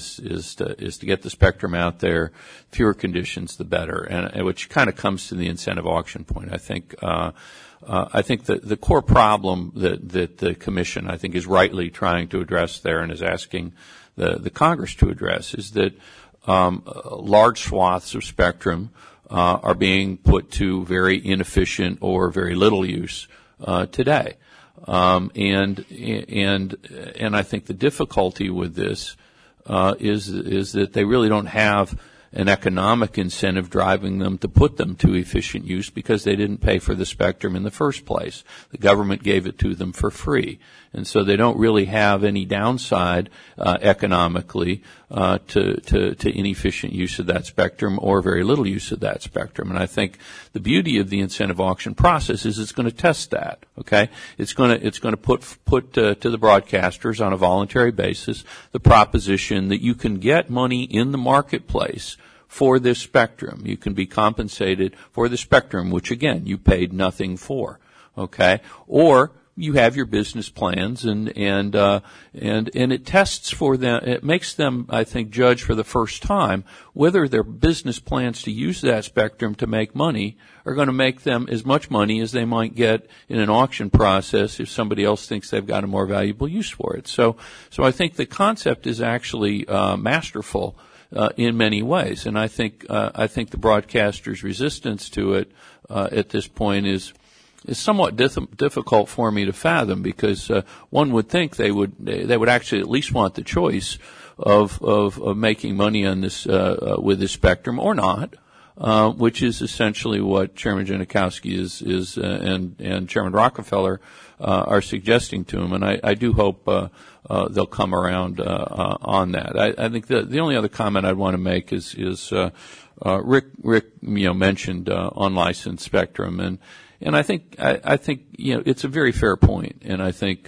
to get the spectrum out there, fewer conditions the better, and which kind of comes to the incentive auction point. I think the core problem that the Commission, I think, is rightly trying to address there and is asking the Congress to address is that large swaths of spectrum are being put to very inefficient or very little use today, and I think the difficulty with this is that they really don't have an economic incentive driving them to put them to efficient use because they didn't pay for the spectrum in the first place. The government gave it to them for free. And so they don't really have any downside economically to inefficient use of that spectrum or very little use of that spectrum. And I think the beauty of the incentive auction process is it's going to test that. Okay, it's going to put to the broadcasters on a voluntary basis the proposition that you can get money in the marketplace for this spectrum. You can be compensated for the spectrum, which again you paid nothing for. Okay, or you have your business plans and it tests for them. It makes them, I think, judge for the first time whether their business plans to use that spectrum to make money are going to make them as much money as they might get in an auction process if somebody else thinks they've got a more valuable use for it. So I think the concept is actually masterful in many ways, and I think the broadcasters' resistance to it at this point is somewhat difficult for me to fathom because one would think they would actually at least want the choice of making money on this with this spectrum or not, which is essentially what Chairman Janikowski is and Chairman Rockefeller are suggesting to him, and I do hope they'll come around on that. I think the only other comment I'd want to make is Rick mentioned unlicensed spectrum, And I think it's a very fair point. And I think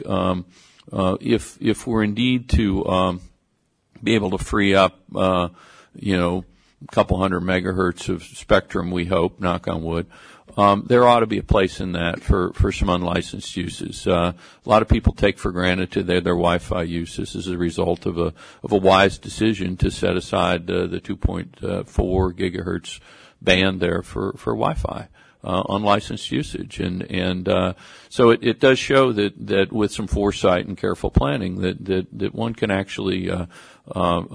if we're indeed to be able to free up a couple hundred megahertz of spectrum, we hope, knock on wood, there ought to be a place in that for some unlicensed uses. A lot of people take for granted their Wi-Fi use. This is a result of a wise decision to set aside the 2.4 gigahertz band there for Wi-Fi. Unlicensed usage, and so it does show that with some foresight and careful planning that one can actually find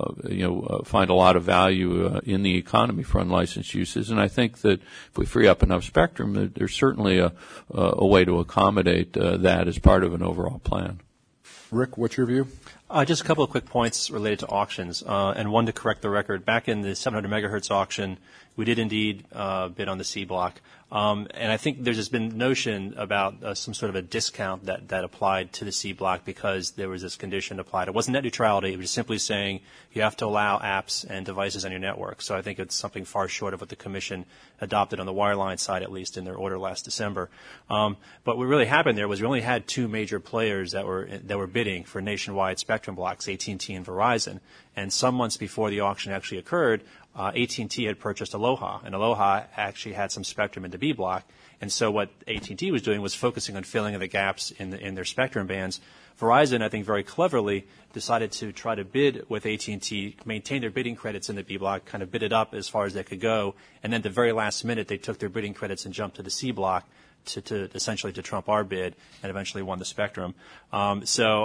a lot of value in the economy for unlicensed uses. And I think that if we free up enough spectrum, there's certainly a way to accommodate that as part of an overall plan. Rick, what's your view? Just a couple of quick points related to auctions, and one to correct the record. Back in the 700 megahertz auction, we did indeed bid on the C block. And I think there's just been notion about some sort of a discount that applied to the C block because there was this condition applied. It wasn't net neutrality. It was simply saying you have to allow apps and devices on your network. So I think it's something far short of what the Commission adopted on the wireline side, at least in their order last December. But what really happened there was we only had two major players that were bidding for nationwide spectrum blocks, AT&T and Verizon. And some months before the auction actually occurred, AT&T had purchased Aloha, and Aloha actually had some spectrum in the B block. And so what AT&T was doing was focusing on filling in the gaps in their spectrum bands. Verizon, I think very cleverly, decided to try to bid with AT&T, maintain their bidding credits in the B block, kind of bid it up as far as they could go, and then at the very last minute they took their bidding credits and jumped to the C block to essentially to trump our bid, and eventually won the spectrum. I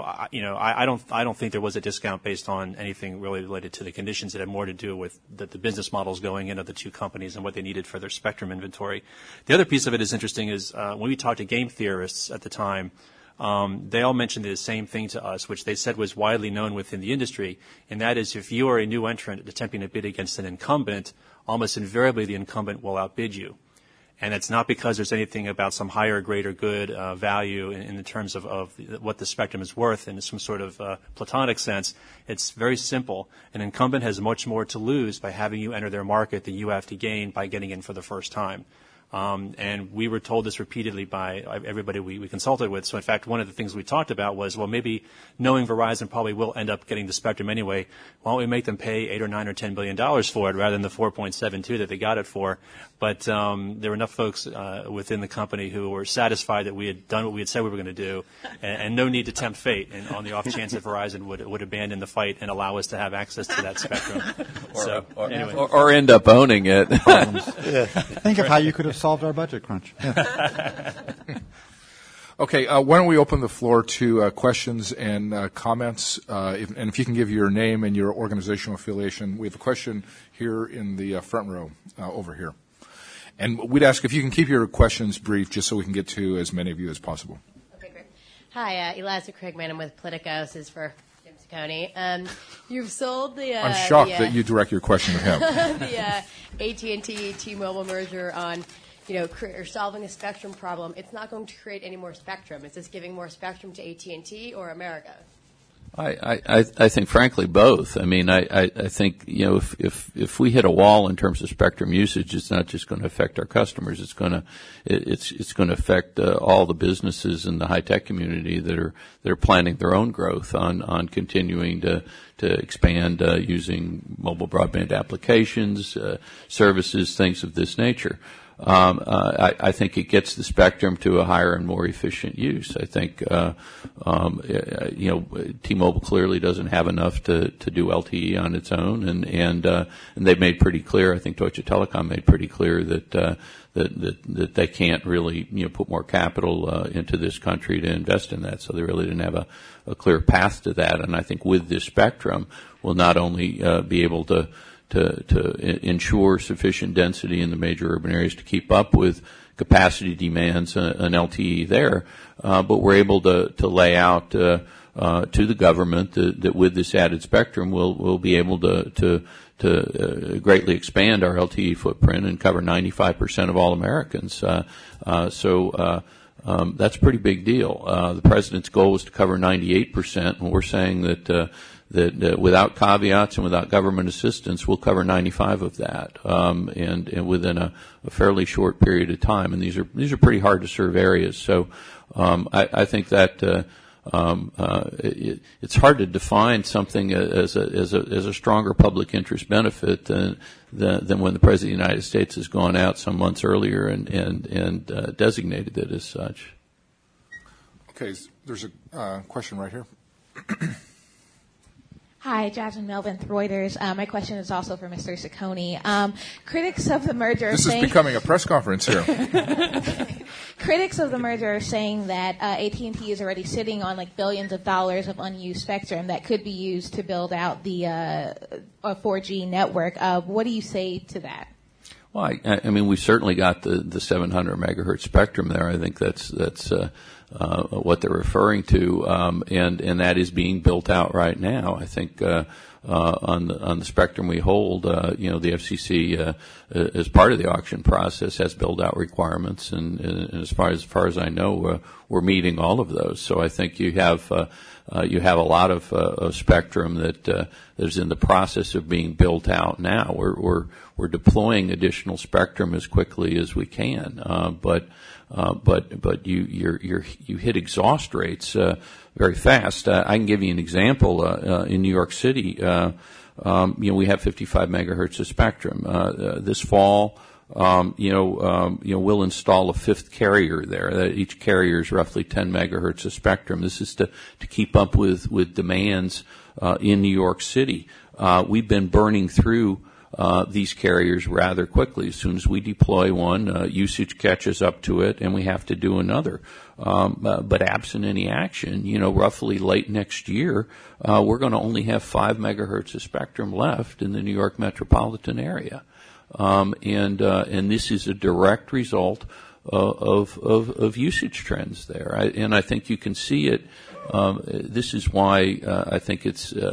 don't think there was a discount based on anything really related to the conditions. It had more to do with the business models going in of the two companies and what they needed for their spectrum inventory. The other piece of it is interesting is when we talked to game theorists at the time, they all mentioned the same thing to us, which they said was widely known within the industry, and that is if you are a new entrant attempting to bid against an incumbent, almost invariably the incumbent will outbid you. And it's not because there's anything about some higher, greater good value in the terms of what the spectrum is worth in some sort of platonic sense. It's very simple. An incumbent has much more to lose by having you enter their market than you have to gain by getting in for the first time. And we were told this repeatedly by everybody we consulted with. So, in fact, one of the things we talked about was, well, maybe knowing Verizon probably will end up getting the spectrum anyway, why don't we make them pay $8 or $9 or $10 billion for it rather than the 4.72 that they got it for? But there were enough folks within the company who were satisfied that we had done what we had said we were going to do, and no need to tempt fate. And on the off chance that Verizon would abandon the fight and allow us to have access to that spectrum, or end up owning it. Think of how you could have solved our budget crunch. Yeah. Okay, why don't we open the floor to questions and comments? If you can give your name and your organizational affiliation. We have a question here in the front row over here. And we'd ask if you can keep your questions brief just so we can get to as many of you as possible. Okay, great. Hi, Eliza Krigman. I'm with Politico. This is for Jim Saccone. You've sold the... I'm shocked that you direct your question to him. The AT&T T-Mobile merger on... or solving a spectrum problem. It's not going to create any more spectrum. Is this giving more spectrum to AT&T or America? I think, frankly, both. I mean, I think, if we hit a wall in terms of spectrum usage, it's not just going to affect our customers. It's going to affect all the businesses in the high tech community that are planning their own growth on continuing to expand using mobile broadband applications, services, things of this nature. I think it gets the spectrum to a higher and more efficient use. I think, T-Mobile clearly doesn't have enough to do LTE on its own, and they've made pretty clear. I think Deutsche Telekom made pretty clear that they can't really put more capital into this country to invest in that. So they really didn't have a clear path to that. And I think with this spectrum, we'll not only be able to ensure sufficient density in the major urban areas to keep up with capacity demands and LTE there, but we're able to lay out to the government that with this added spectrum, we'll be able to greatly expand our LTE footprint and cover 95% of all Americans. So that's a pretty big deal. The president's goal was to cover 98%, and we're saying that that without caveats and without government assistance, we'll cover 95 of that, and within a fairly short period of time. And these are pretty hard to serve areas. So I think that it's hard to define something as a stronger public interest benefit than when the President of the United States has gone out some months earlier and designated it as such. Okay, there's a question right here. Hi, Jasmine Melvin, Reuters. My question is also for Mr. Ciccone. Critics of the merger This is becoming a press conference here. Critics of the merger are saying that AT&T is already sitting on like billions of dollars of unused spectrum that could be used to build out the 4G network. What do you say to that? Well, I mean, we certainly got the 700 megahertz spectrum there. I think that's what they're referring to, and that is being built out right now. I think on the spectrum we hold, the FCC, as part of the auction process, has build-out requirements, and as far as I know, we're meeting all of those. So I think you have a lot of spectrum that is in the process of being built out now. We're deploying additional spectrum as quickly as we can, but you hit exhaust rates very fast. I can give you an example. In New York City, we have 55 megahertz of spectrum. This fall, we'll install a fifth carrier there. Each carrier is roughly 10 megahertz of spectrum. This is to keep up with demands in New York City. We've been burning through these carriers rather quickly. As soon as we deploy one, usage catches up to it, and we have to do another. But absent any action, roughly late next year, we're going to only have 5 megahertz of spectrum left in the New York metropolitan area. And this is a direct result of usage trends there. And I think you can see it. This is why I think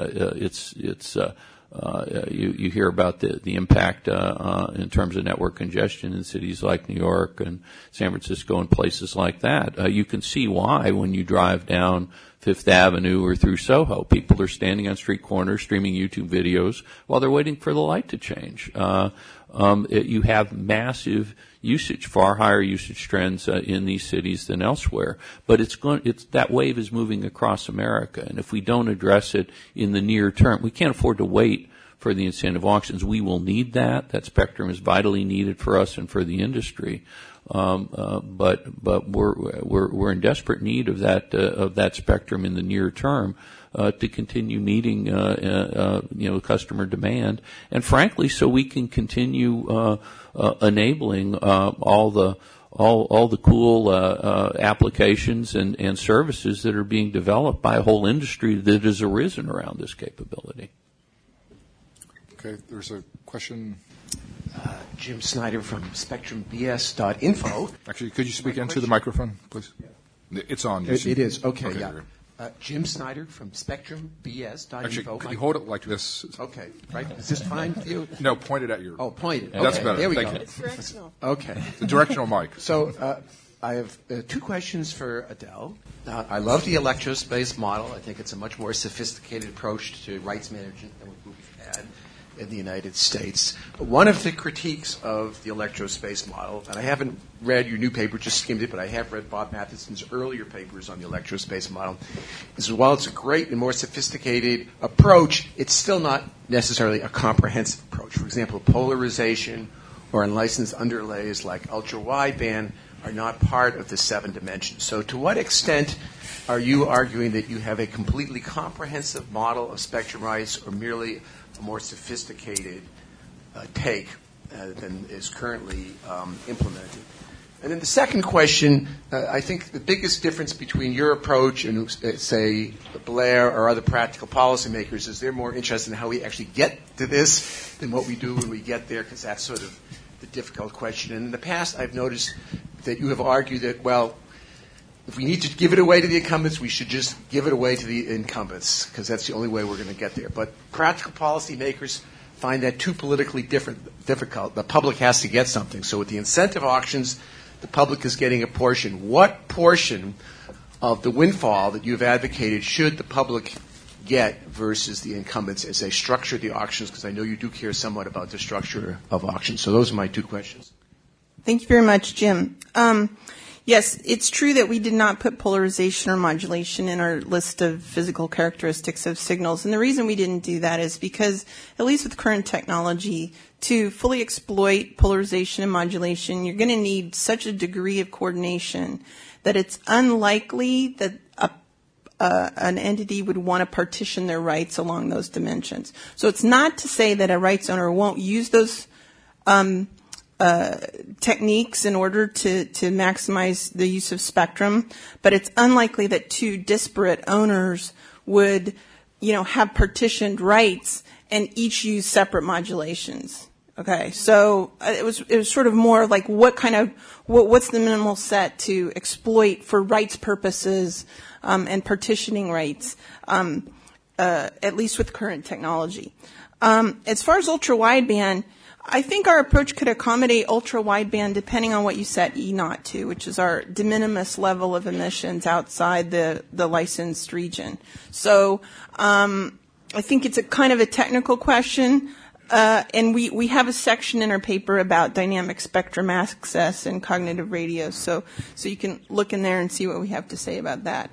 you hear about the impact in terms of network congestion in cities like New York and San Francisco and places like that. You can see why when you drive down Fifth Avenue or through Soho, people are standing on street corners streaming YouTube videos while they're waiting for the light to change. You have massive usage, far higher usage trends in these cities than elsewhere. But that wave is moving across America, and if we don't address it in the near term, we can't afford to wait for the incentive auctions. We will need that. That spectrum is vitally needed for us and for the industry. But we're in desperate need of that spectrum in the near term to continue meeting customer demand, and frankly, so we can continue enabling all the cool applications and services that are being developed by a whole industry that has arisen around this capability. Okay, there's a question. Jim Snyder from SpectrumBS.info. Actually, could you speak into the microphone, please? Yeah. It's on. It is. Okay, yeah. Jim Snyder from SpectrumBS.info. Actually, could you hold it like this? Okay, right. Is this fine for you? No, point it at your... Oh, point it. Okay. That's better. There we Thank go. you. It's directional. Okay. The directional mic. So I have two questions for Adele. I love the electrospace model. I think it's a much more sophisticated approach to rights management than what we've had in the United States. One of the critiques of the electrospace model, and I haven't read your new paper, just skimmed it, but I have read Bob Matheson's earlier papers on the electrospace model, is while it's a great and more sophisticated approach, it's still not necessarily a comprehensive approach. For example, polarization or unlicensed underlays like ultra-wideband are not part of the 7 dimensions. So to what extent are you arguing that you have a completely comprehensive model of spectrum rights or merely a more sophisticated take than is currently implemented? And then the second question, I think the biggest difference between your approach and, say, Blair or other practical policymakers is they're more interested in how we actually get to this than what we do when we get there, because that's sort of the difficult question. And in the past, I've noticed that you have argued that, well, if we need to give it away to the incumbents, we should just give it away to the incumbents, because that's the only way we're going to get there. But practical policymakers find that too politically difficult. The public has to get something. So with the incentive auctions, the public is getting a portion. What portion of the windfall that you've advocated should the public get versus the incumbents as they structure the auctions? Because I know you do care somewhat about the structure of auctions. So those are my two questions. Thank you very much, Jim. Yes, it's true that we did not put polarization or modulation in our list of physical characteristics of signals. And the reason we didn't do that is because, at least with current technology, to fully exploit polarization and modulation, you're going to need such a degree of coordination that it's unlikely that an entity would want to partition their rights along those dimensions. So it's not to say that a rights owner won't use those techniques in order to maximize the use of spectrum, but it's unlikely that two disparate owners would, have partitioned rights and each use separate modulations. Okay, so it was sort of more like what's the minimal set to exploit for rights purposes and partitioning rights, at least with current technology. As far as ultra-wideband, I think our approach could accommodate ultra-wideband depending on what you set E0 to, which is our de minimis level of emissions outside the licensed region. So I think it's a kind of a technical question. And we have a section in our paper about dynamic spectrum access and cognitive radio, so you can look in there and see what we have to say about that.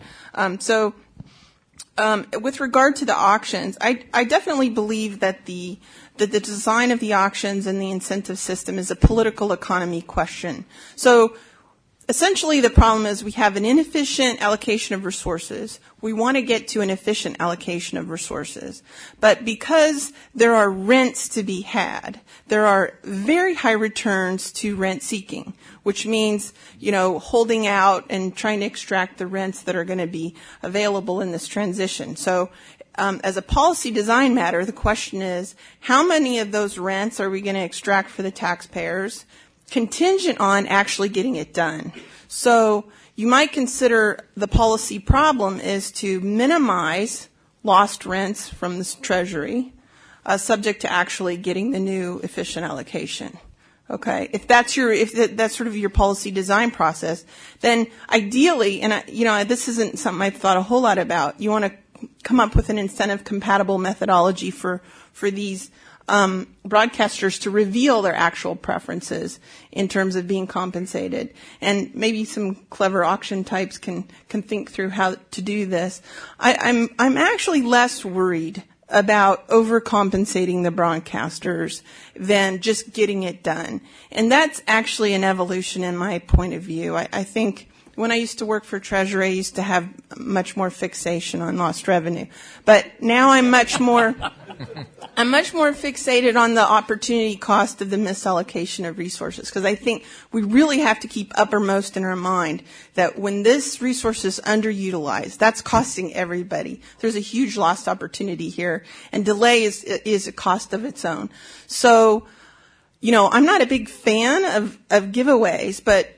With regard to the auctions, I definitely believe that the design of the auctions and the incentive system is a political economy question. So essentially the problem is we have an inefficient allocation of resources. We want to get to an efficient allocation of resources. But because there are rents to be had, there are very high returns to rent seeking, which means, holding out and trying to extract the rents that are going to be available in this transition. So as a policy design matter, the question is, how many of those rents are we going to extract for the taxpayers, contingent on actually getting it done? So you might consider the policy problem is to minimize lost rents from the Treasury, subject to actually getting the new efficient allocation. Okay, if that's sort of your policy design process, then ideally, and this isn't something I've thought a whole lot about, you want to come up with an incentive compatible methodology for these broadcasters to reveal their actual preferences in terms of being compensated. And maybe some clever auction types can think through how to do this. I'm actually less worried about overcompensating the broadcasters than just getting it done. And that's actually an evolution in my point of view. I think when I used to work for Treasury, I used to have much more fixation on lost revenue. But now I'm much more fixated on the opportunity cost of the misallocation of resources, because I think we really have to keep uppermost in our mind that when this resource is underutilized, that's costing everybody. There's a huge lost opportunity here, and delay is a cost of its own. So, I'm not a big fan of giveaways, but,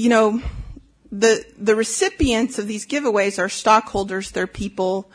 the recipients of these giveaways are stockholders, they're people,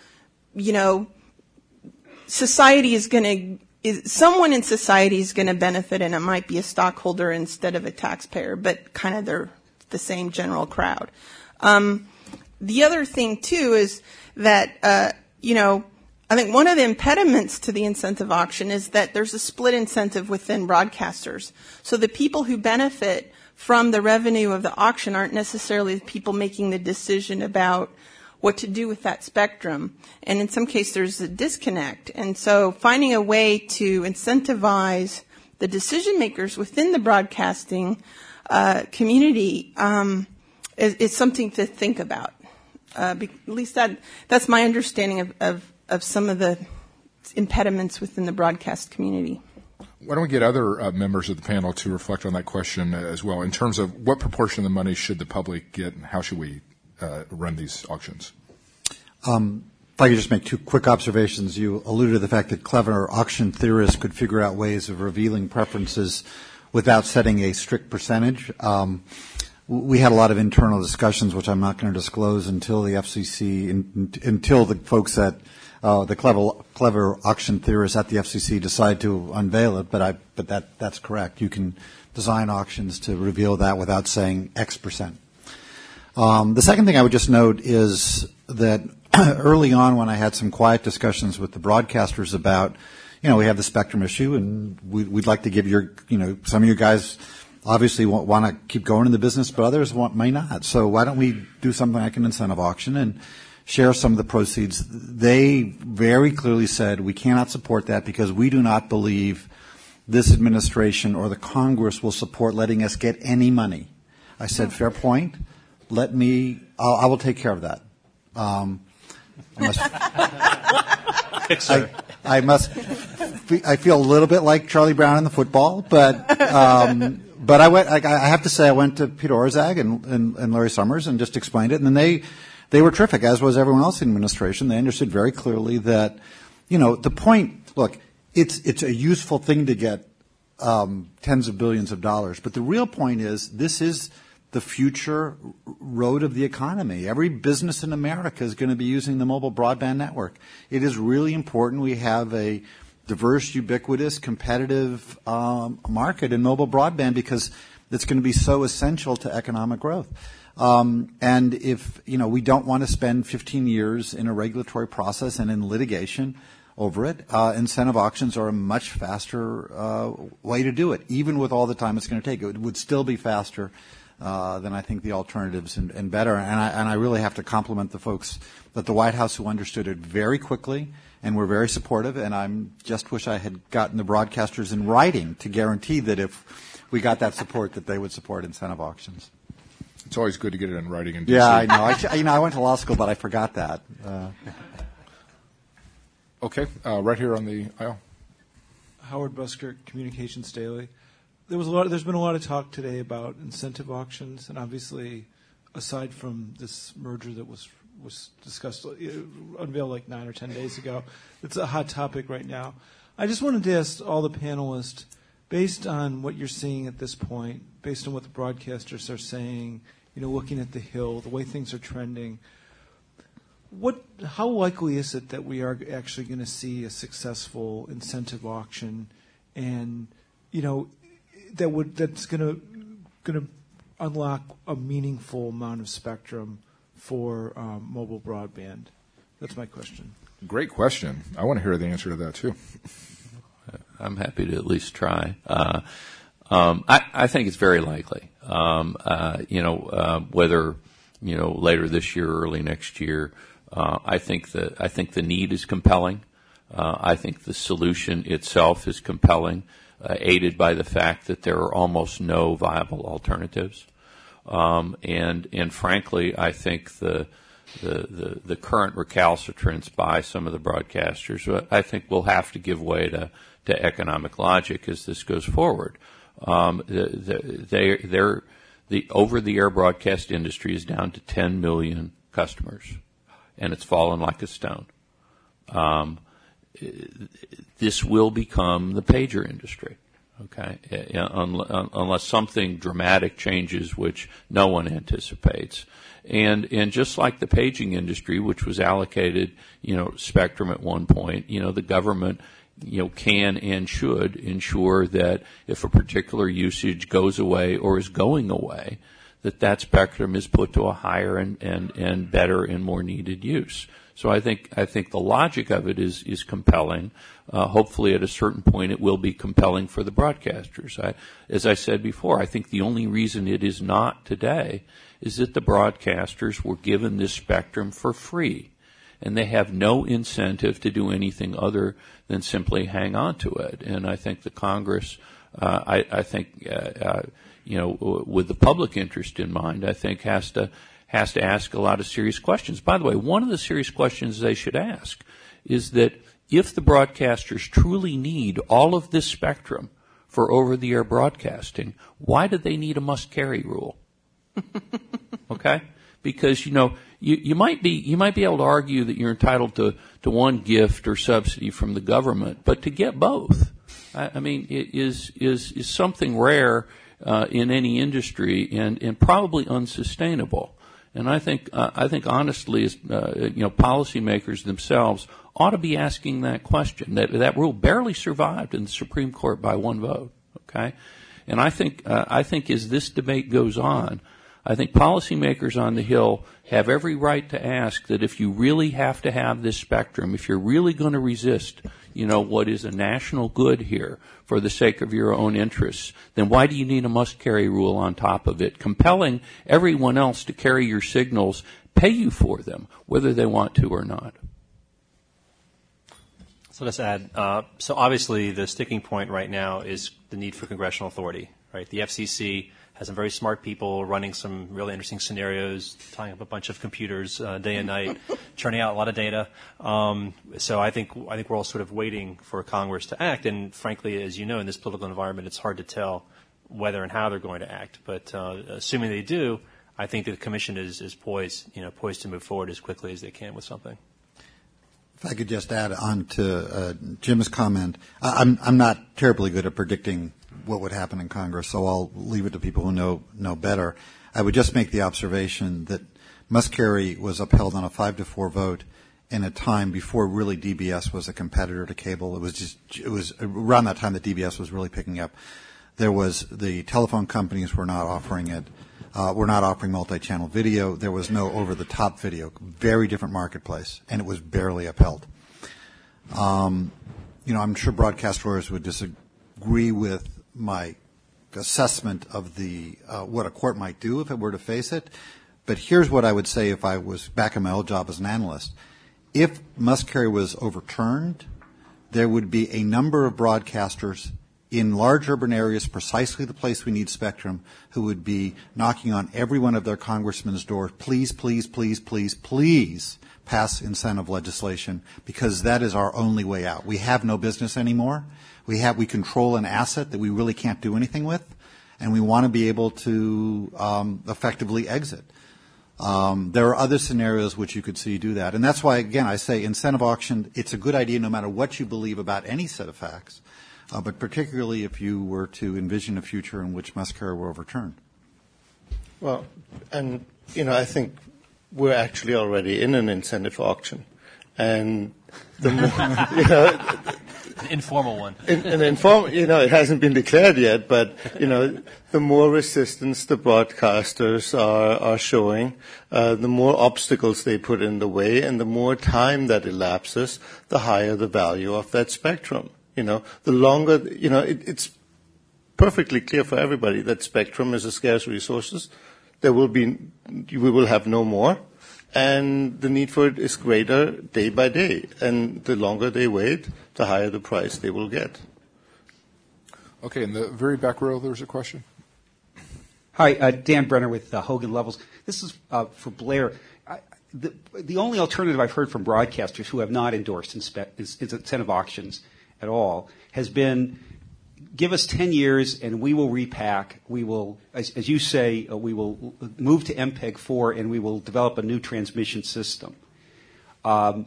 society someone in society is going to benefit, and it might be a stockholder instead of a taxpayer, but kind of they're the same general crowd. The other thing too is that, I think one of the impediments to the incentive auction is that there's a split incentive within broadcasters. So the people who benefit from the revenue of the auction aren't necessarily the people making the decision about what to do with that spectrum. And in some cases, there's a disconnect. And so finding a way to incentivize the decision makers within the broadcasting community is something to think about. At least that's my understanding of some of the impediments within the broadcast community. Why don't we get other members of the panel to reflect on that question as well, in terms of what proportion of the money should the public get, and how should we run these auctions? If I could just make two quick observations. You alluded to the fact that clever auction theorists could figure out ways of revealing preferences without setting a strict percentage. We had a lot of internal discussions, which I'm not going to disclose until the FCC, until the folks at the clever auction theorists at the FCC decide to unveil it. But that's correct. You can design auctions to reveal that without saying X percent. The second thing I would just note is that early on when I had some quiet discussions with the broadcasters about, we have the spectrum issue, and we'd like to give some of you guys obviously want to keep going in the business, but others may not. So why don't we do something like an incentive auction and share some of the proceeds? They very clearly said we cannot support that because we do not believe this administration or the Congress will support letting us get any money. I said, fair point. I will take care of that. I feel a little bit like Charlie Brown in the football, but I have to say I went to Peter Orszag and Larry Summers and just explained it, and then they were terrific, as was everyone else in the administration. They understood very clearly that, the point, look, it's a useful thing to get tens of billions of dollars, but the real point is this is the future road of the economy. Every business in America is going to be using the mobile broadband network. It is really important we have a diverse, ubiquitous, competitive market in mobile broadband because it's going to be so essential to economic growth. And if, we don't want to spend 15 years in a regulatory process and in litigation over it, incentive auctions are a much faster way to do it, even with all the time it's going to take. It would still be faster than I think the alternatives and better. And I really have to compliment the folks at the White House who understood it very quickly and were very supportive. And I just wish I had gotten the broadcasters in writing to guarantee that if we got that support, that they would support incentive auctions. It's always good to get it in writing in D.C. Yeah, I know. I went to law school, but I forgot that. Okay, right here on the aisle. Howard Busker, Communications Daily. There's been a lot of talk today about incentive auctions, and obviously, aside from this merger that was discussed, unveiled like 9 or 10 days ago, it's a hot topic right now. I just wanted to ask all the panelists, based on what you're seeing at this point, based on what the broadcasters are saying, looking at the Hill, the way things are trending, how likely is it that we are actually going to see a successful incentive auction, and that's going to unlock a meaningful amount of spectrum for mobile broadband? That's my question. Great question. I want to hear the answer to that too. I'm happy to at least try. I think it's very likely. Whether later this year or early next year, I think the need is compelling. I think the solution itself is compelling, aided by the fact that there are almost no viable alternatives. And frankly, I think the current recalcitrance by some of the broadcasters, I think will have to give way to economic logic as this goes forward. The over-the-air broadcast industry is down to 10 million customers, and it's fallen like a stone. This will become the pager industry, okay? Unless something dramatic changes, which no one anticipates. And just like the paging industry, which was allocated, spectrum at one point, the government, can and should ensure that if a particular usage goes away or is going away, that spectrum is put to a higher and better and more needed use. So I think the logic of it is compelling. Hopefully at a certain point it will be compelling for the broadcasters. As I said before, I think the only reason it is not today is that the broadcasters were given this spectrum for free, and they have no incentive to do anything other than simply hang on to it. And I think the Congress, with the public interest in mind, I think has to ask a lot of serious questions. By the way, one of the serious questions they should ask is that if the broadcasters truly need all of this spectrum for over-the-air broadcasting, why do they need a must-carry rule? Okay? Because, you might be able to argue that you're entitled to one gift or subsidy from the government, but to get both, it is something rare in any industry and probably unsustainable. And I think honestly, as policymakers themselves ought to be asking that question. That rule barely survived in the Supreme Court by one vote. Okay, and I think as this debate goes on, I think policymakers on the Hill have every right to ask that if you really have to have this spectrum, if you're really going to resist, what is a national good here for the sake of your own interests, then why do you need a must-carry rule on top of it, compelling everyone else to carry your signals, pay you for them, whether they want to or not? So let's add, so obviously the sticking point right now is the need for congressional authority, right? The FCC has some very smart people running some really interesting scenarios, tying up a bunch of computers day and night, churning out a lot of data. So I think we're all sort of waiting for Congress to act. And frankly, as you know, in this political environment, it's hard to tell whether and how they're going to act. But assuming they do, I think that the Commission is poised to move forward as quickly as they can with something. If I could just add on to Jim's comment, I'm not terribly good at predicting what would happen in Congress, so I'll leave it to people who know better. I would just make the observation that must-carry was upheld on a 5-4 vote in a time before really DBS was a competitor to cable. It was around that time that DBS was really picking up. The telephone companies were not offering it. We're not offering multi-channel video. There was no over-the-top video. Very different marketplace, and it was barely upheld. I'm sure broadcast lawyers would disagree with my assessment of what a court might do if it were to face it. But here's what I would say if I was back in my old job as an analyst. If must-carry was overturned, there would be a number of broadcasters in large urban areas, precisely the place we need spectrum, who would be knocking on every one of their congressmen's doors, please, please, please, please, please pass incentive legislation, because that is our only way out. We have no business anymore. We control an asset that we really can't do anything with, and we want to be able to effectively exit. There are other scenarios which you could see do that. And that's why, again, I say incentive auction, it's a good idea no matter what you believe about any set of facts. But particularly if you were to envision a future in which must-carry were overturned. Well, and, I think we're actually already in an incentive auction. And the more, informal one. An informal, it hasn't been declared yet, but, the more resistance the broadcasters are showing, the more obstacles they put in the way, and the more time that elapses, the higher the value of that spectrum. The longer, it's perfectly clear for everybody that spectrum is a scarce resource. We will have no more, and the need for it is greater day by day. And the longer they wait, the higher the price they will get. Okay, in the very back row, there's a question. Hi, Dan Brenner with Hogan Lovells. This is for Blair. The only alternative I've heard from broadcasters who have not endorsed incentive auctions at all has been, give us 10 years and we will repack. We will, as you say, we will move to MPEG-4 and we will develop a new transmission system. As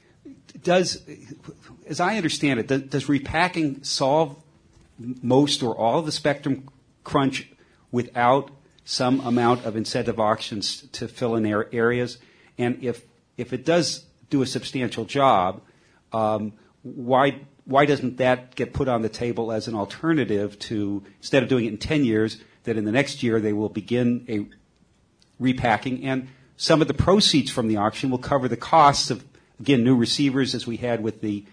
I understand it, does repacking solve most or all of the spectrum crunch without some amount of incentive auctions to fill in areas? And if it does do a substantial job, why doesn't that get put on the table as an alternative to, instead of doing it in 10 years, that in the next year they will begin a repacking, and some of the proceeds from the auction will cover the costs of, again, new receivers, as we had with the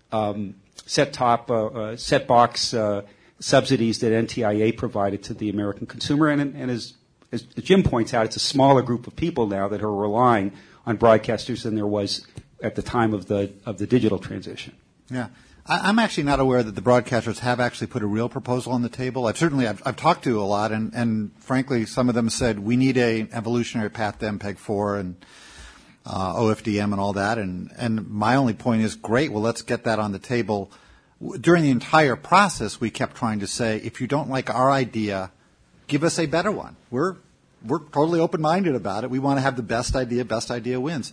set box subsidies that NTIA provided to the American consumer. And as Jim points out, it's a smaller group of people now that are relying on broadcasters than there was at the time of the digital transition. Yeah. I'm actually not aware that the broadcasters have actually put a real proposal on the table. I've talked to a lot, and frankly, some of them said we need an evolutionary path to MPEG-4 and OFDM and all that. And my only point is, great, well, let's get that on the table. During the entire process, we kept trying to say, if you don't like our idea, give us a better one. We're totally open-minded about it. We want to have the best idea wins.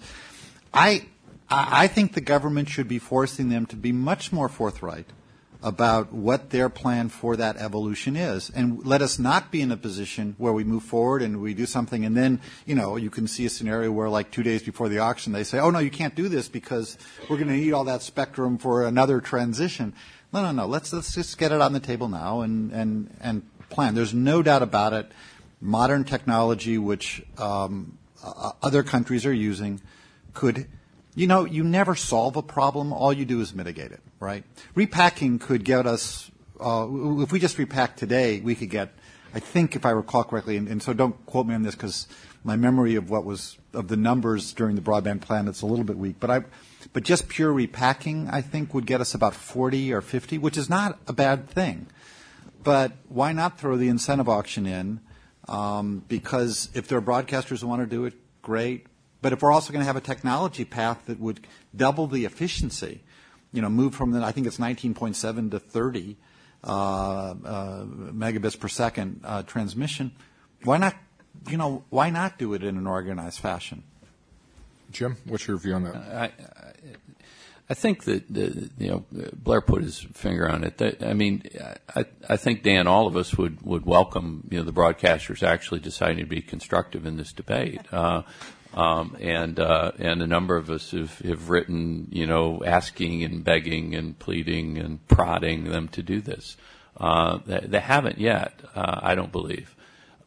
I think the government should be forcing them to be much more forthright about what their plan for that evolution is. And let us not be in a position where we move forward and we do something and then, you can see a scenario where like 2 days before the auction they say, oh, no, you can't do this because we're going to need all that spectrum for another transition. No. Let's just get it on the table now and plan. There's no doubt about it modern technology which other countries are using could, you never solve a problem. All you do is mitigate it, right? Repacking could get us, if we just repack today, we could get, I think if I recall correctly, and so don't quote me on this because my memory of of the numbers during the broadband plan, it's a little bit weak, but just pure repacking, I think, would get us about 40 or 50, which is not a bad thing. But why not throw the incentive auction in? Because if there are broadcasters who want to do it, great. But if we're also going to have a technology path that would double the efficiency, move from I think it's 19.7 to 30 megabits per second transmission, why not do it in an organized fashion? Jim, what's your view on that? I think that Blair put his finger on it. I think, Dan, all of us would welcome the broadcasters actually deciding to be constructive in this debate, and a number of us have written asking and begging and pleading and prodding them to do this. They haven't yet, I don't believe.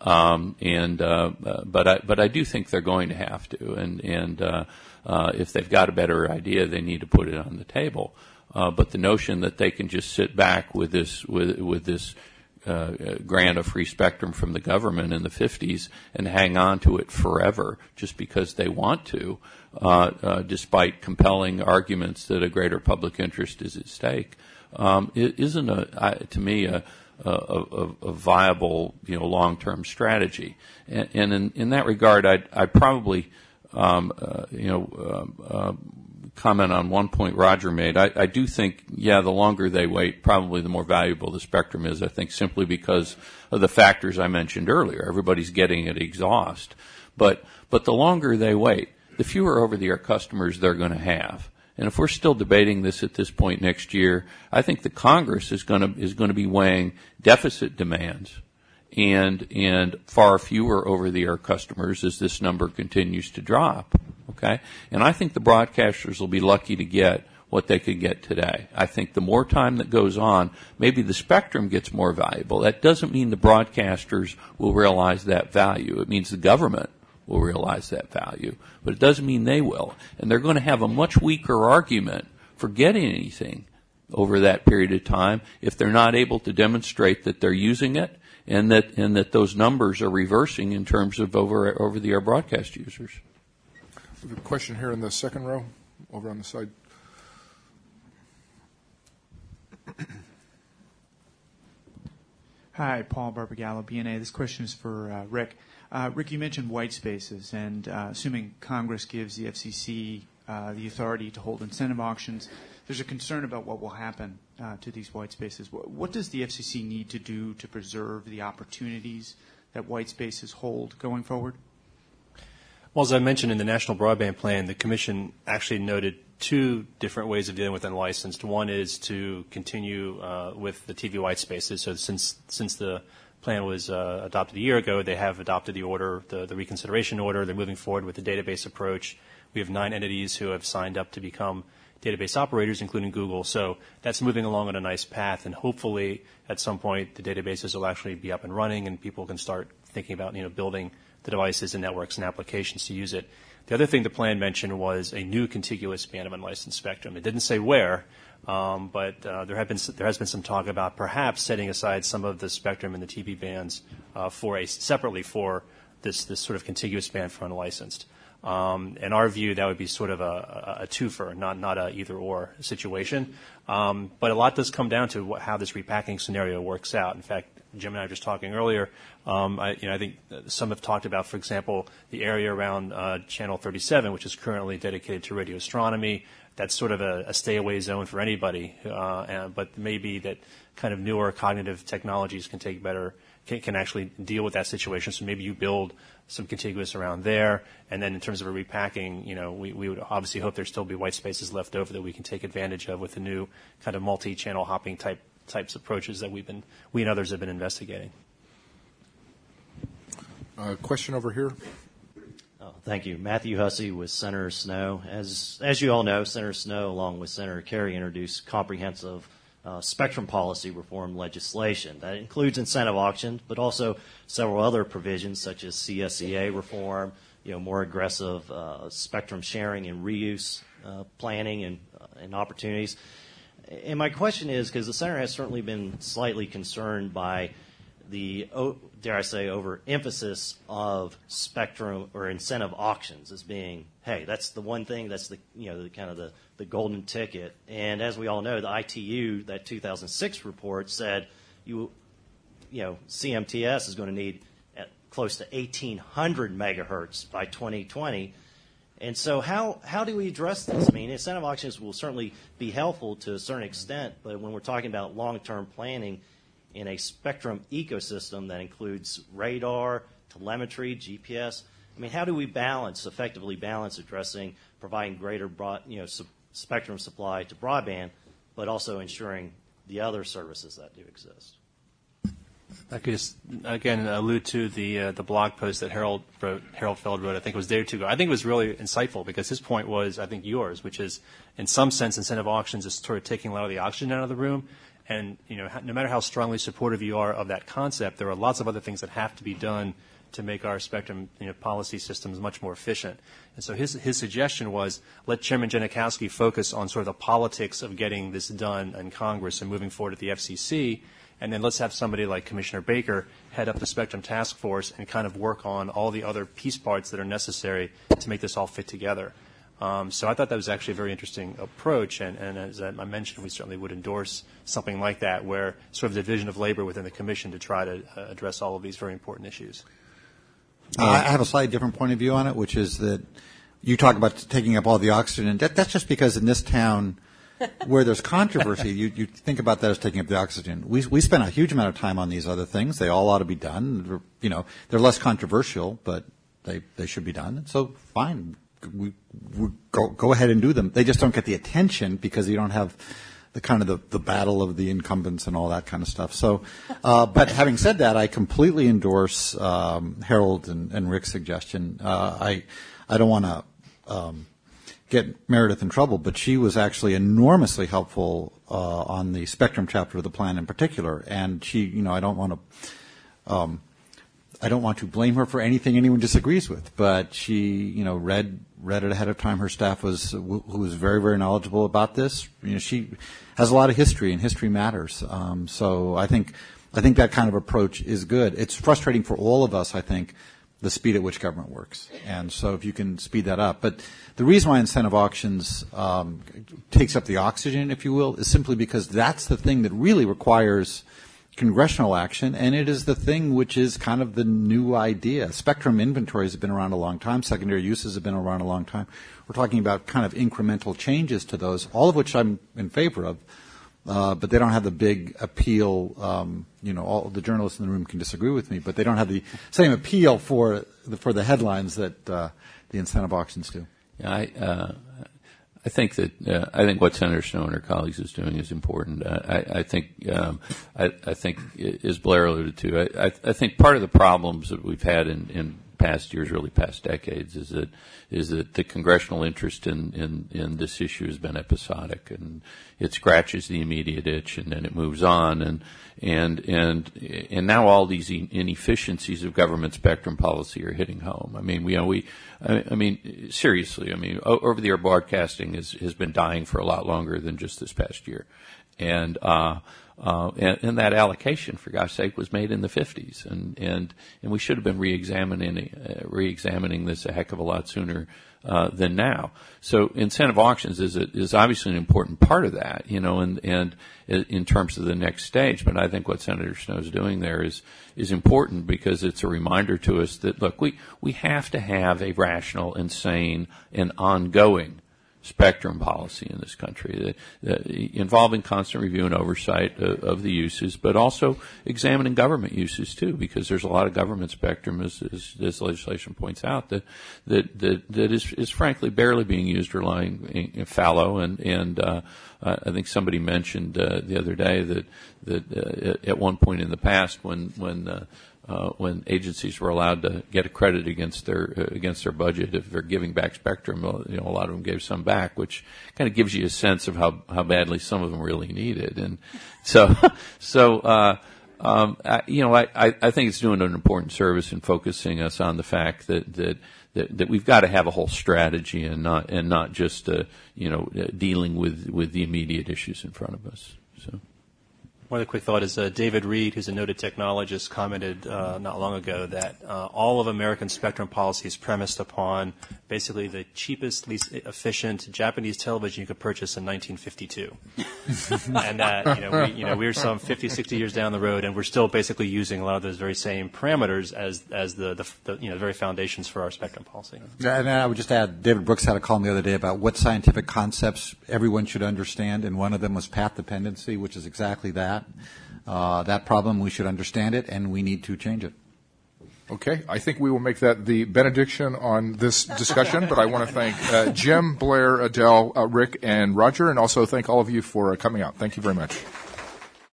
But I do think they're going to have to, and if they've got a better idea, they need to put it on the table. But the notion that they can just sit back with this grant of free spectrum from the government in the 50s and hang on to it forever just because they want to, despite compelling arguments that a greater public interest is at stake, it isn't to me a viable long-term strategy. And in that regard, I'd probably comment on one point Roger made. I do think, the longer they wait, probably the more valuable the spectrum is, I think, simply because of the factors I mentioned earlier. Everybody's getting at exhaust. But the longer they wait, the fewer over-the-air customers they're going to have. And if we're still debating this at this point next year, I think the Congress is going to be weighing deficit demands and far fewer over-the-air customers as this number continues to drop. Okay? And I think the broadcasters will be lucky to get what they could get today. I think the more time that goes on, maybe the spectrum gets more valuable. That doesn't mean the broadcasters will realize that value. It means the government will realize that value, but it doesn't mean they will. And they're going to have a much weaker argument for getting anything over that period of time if they're not able to demonstrate that they're using it and that those numbers are reversing in terms of over-the-air broadcast users. We have a question here in the second row, over on the side. Hi, Paul Barbagallo, BNA. This question is for Rick. Rick, you mentioned white spaces, and assuming Congress gives the FCC the authority to hold incentive auctions, there's a concern about what will happen to these white spaces. What does the FCC need to do to preserve the opportunities that white spaces hold going forward? Well, as I mentioned in the National Broadband Plan, the Commission actually noted two different ways of dealing with unlicensed. One is to continue with the TV white spaces. So since the plan was adopted a year ago, they have adopted the order, the reconsideration order. They're moving forward with the database approach. We have 9 entities who have signed up to become database operators, including Google. So that's moving along on a nice path, and hopefully at some point the databases will actually be up and running and people can start thinking about building the devices and networks and applications to use it. The other thing the plan mentioned was a new contiguous band of unlicensed spectrum. It didn't say where, but there has been some talk about perhaps setting aside some of the spectrum in the TV bands separately for this sort of contiguous band for unlicensed. In our view, that would be sort of a twofer, not a either-or situation. But a lot does come down to how this repacking scenario works out. In fact, Jim and I were just talking earlier. I think some have talked about, for example, the area around Channel 37, which is currently dedicated to radio astronomy. That's sort of a stay-away zone for anybody. But maybe that kind of newer cognitive technologies can actually deal with that situation. So maybe you build some contiguous around there, and then in terms of a repacking, we would obviously hope there still be white spaces left over that we can take advantage of with the new kind of multi-channel hopping types approaches that we and others have been investigating. Question over here. Oh, thank you. Matthew Hussey with Senator Snowe. As you all know, Senator Snowe, along with Senator Kerry, introduced comprehensive spectrum policy reform legislation. That includes incentive auctions, but also several other provisions such as CSEA reform, more aggressive spectrum sharing and reuse planning and opportunities. And my question is, because the Center has certainly been slightly concerned by the, dare I say, overemphasis of spectrum or incentive auctions as being, hey, that's the one thing, that's the kind of the golden ticket. And as we all know, the ITU, that 2006 report said, CMTS is going to need close to 1,800 megahertz by 2020. And so how do we address this? I mean, incentive auctions will certainly be helpful to a certain extent, but when we're talking about long-term planning in a spectrum ecosystem that includes radar, telemetry, GPS, I mean, how do we effectively balance providing greater spectrum supply to broadband, but also ensuring the other services that do exist? I could just, again, allude to the blog post that Harold Feld wrote, I think it was a day or two ago. I think it was really insightful because his point was, I think, yours, which is, in some sense, incentive auctions is sort of taking a lot of the oxygen out of the room. And, no matter how strongly supportive you are of that concept, there are lots of other things that have to be done to make our spectrum policy systems much more efficient. And so his suggestion was, let Chairman Janikowski focus on sort of the politics of getting this done in Congress and moving forward at the FCC. And then let's have somebody like Commissioner Baker head up the Spectrum Task Force and kind of work on all the other piece parts that are necessary to make this all fit together. So I thought that was actually a very interesting approach. And as I mentioned, we certainly would endorse something like that, where sort of the division of labor within the Commission to try to address all of these very important issues. I have a slightly different point of view on it, which is that you talk about taking up all the oxygen. That's just because in this town, where there's controversy, you think about that as taking up the oxygen. We spend a huge amount of time on these other things. They all ought to be done. They're less controversial, but they should be done. And so fine, we go ahead and do them. They just don't get the attention because you don't have the kind of the battle of the incumbents and all that kind of stuff. So, but having said that, I completely endorse Harold and Rick's suggestion. I don't want to get Meredith in trouble, but she was actually enormously helpful on the spectrum chapter of the plan in particular. And she, I don't want to blame her for anything anyone disagrees with, but she, read it ahead of time. Her staff who was very, very knowledgeable about this. She has a lot of history, and history matters. So I think that kind of approach is good. It's frustrating for all of us, I think, the speed at which government works. And so if you can speed that up. But the reason why incentive auctions takes up the oxygen, if you will, is simply because that's the thing that really requires congressional action, and it is the thing which is kind of the new idea. Spectrum inventories have been around a long time. Secondary uses have been around a long time. We're talking about kind of incremental changes to those, all of which I'm in favor of. But they don't have the big appeal. All the journalists in the room can disagree with me, but they don't have the same appeal for the headlines that the incentive auctions do. Yeah, I think what Senator Snowe and her colleagues is doing is important. I think as Blair alluded to, I think part of the problems that we've had in past years, really past decades, is that the congressional interest in this issue has been episodic, and it scratches the immediate itch and then it moves on, and now all these inefficiencies of government spectrum policy are hitting home. I mean, seriously, over-the-air broadcasting has been dying for a lot longer than just this past year, and that allocation, for gosh sake, was made in the 50s, and we should have been re-examining this a heck of a lot sooner than now. So incentive auctions is obviously an important part of that, and in terms of the next stage. But I think what Senator Snowe is doing there is important, because it's a reminder to us that, look, we have to have a rational and sane and ongoing spectrum policy in this country, involving constant review and oversight of the uses, but also examining government uses too, because there's a lot of government spectrum, as legislation points out, that is frankly barely being used or lying fallow. And I think somebody mentioned the other day that at one point in the past, when when agencies were allowed to get a credit against their budget if they're giving back spectrum. A lot of them gave some back, which kind of gives you a sense of how badly some of them really need it. And I think it's doing an important service in focusing us on the fact that we've got to have a whole strategy and not just dealing with the immediate issues in front of us. So. One other quick thought is David Reed, who's a noted technologist, commented not long ago that all of American spectrum policy is premised upon basically the cheapest, least efficient Japanese television you could purchase in 1952, and that we're some 50, 60 years down the road, and we're still basically using a lot of those very same parameters as the very foundations for our spectrum policy. And I would just add, David Brooks had a column the other day about what scientific concepts everyone should understand, and one of them was path dependency, which is exactly that. That problem, we should understand it, and we need to change it. Okay, I think we will make that the benediction on this discussion, but I want to thank Jim, Blair, Adele, Rick, and Roger, and also thank all of you for coming out. Thank you very much.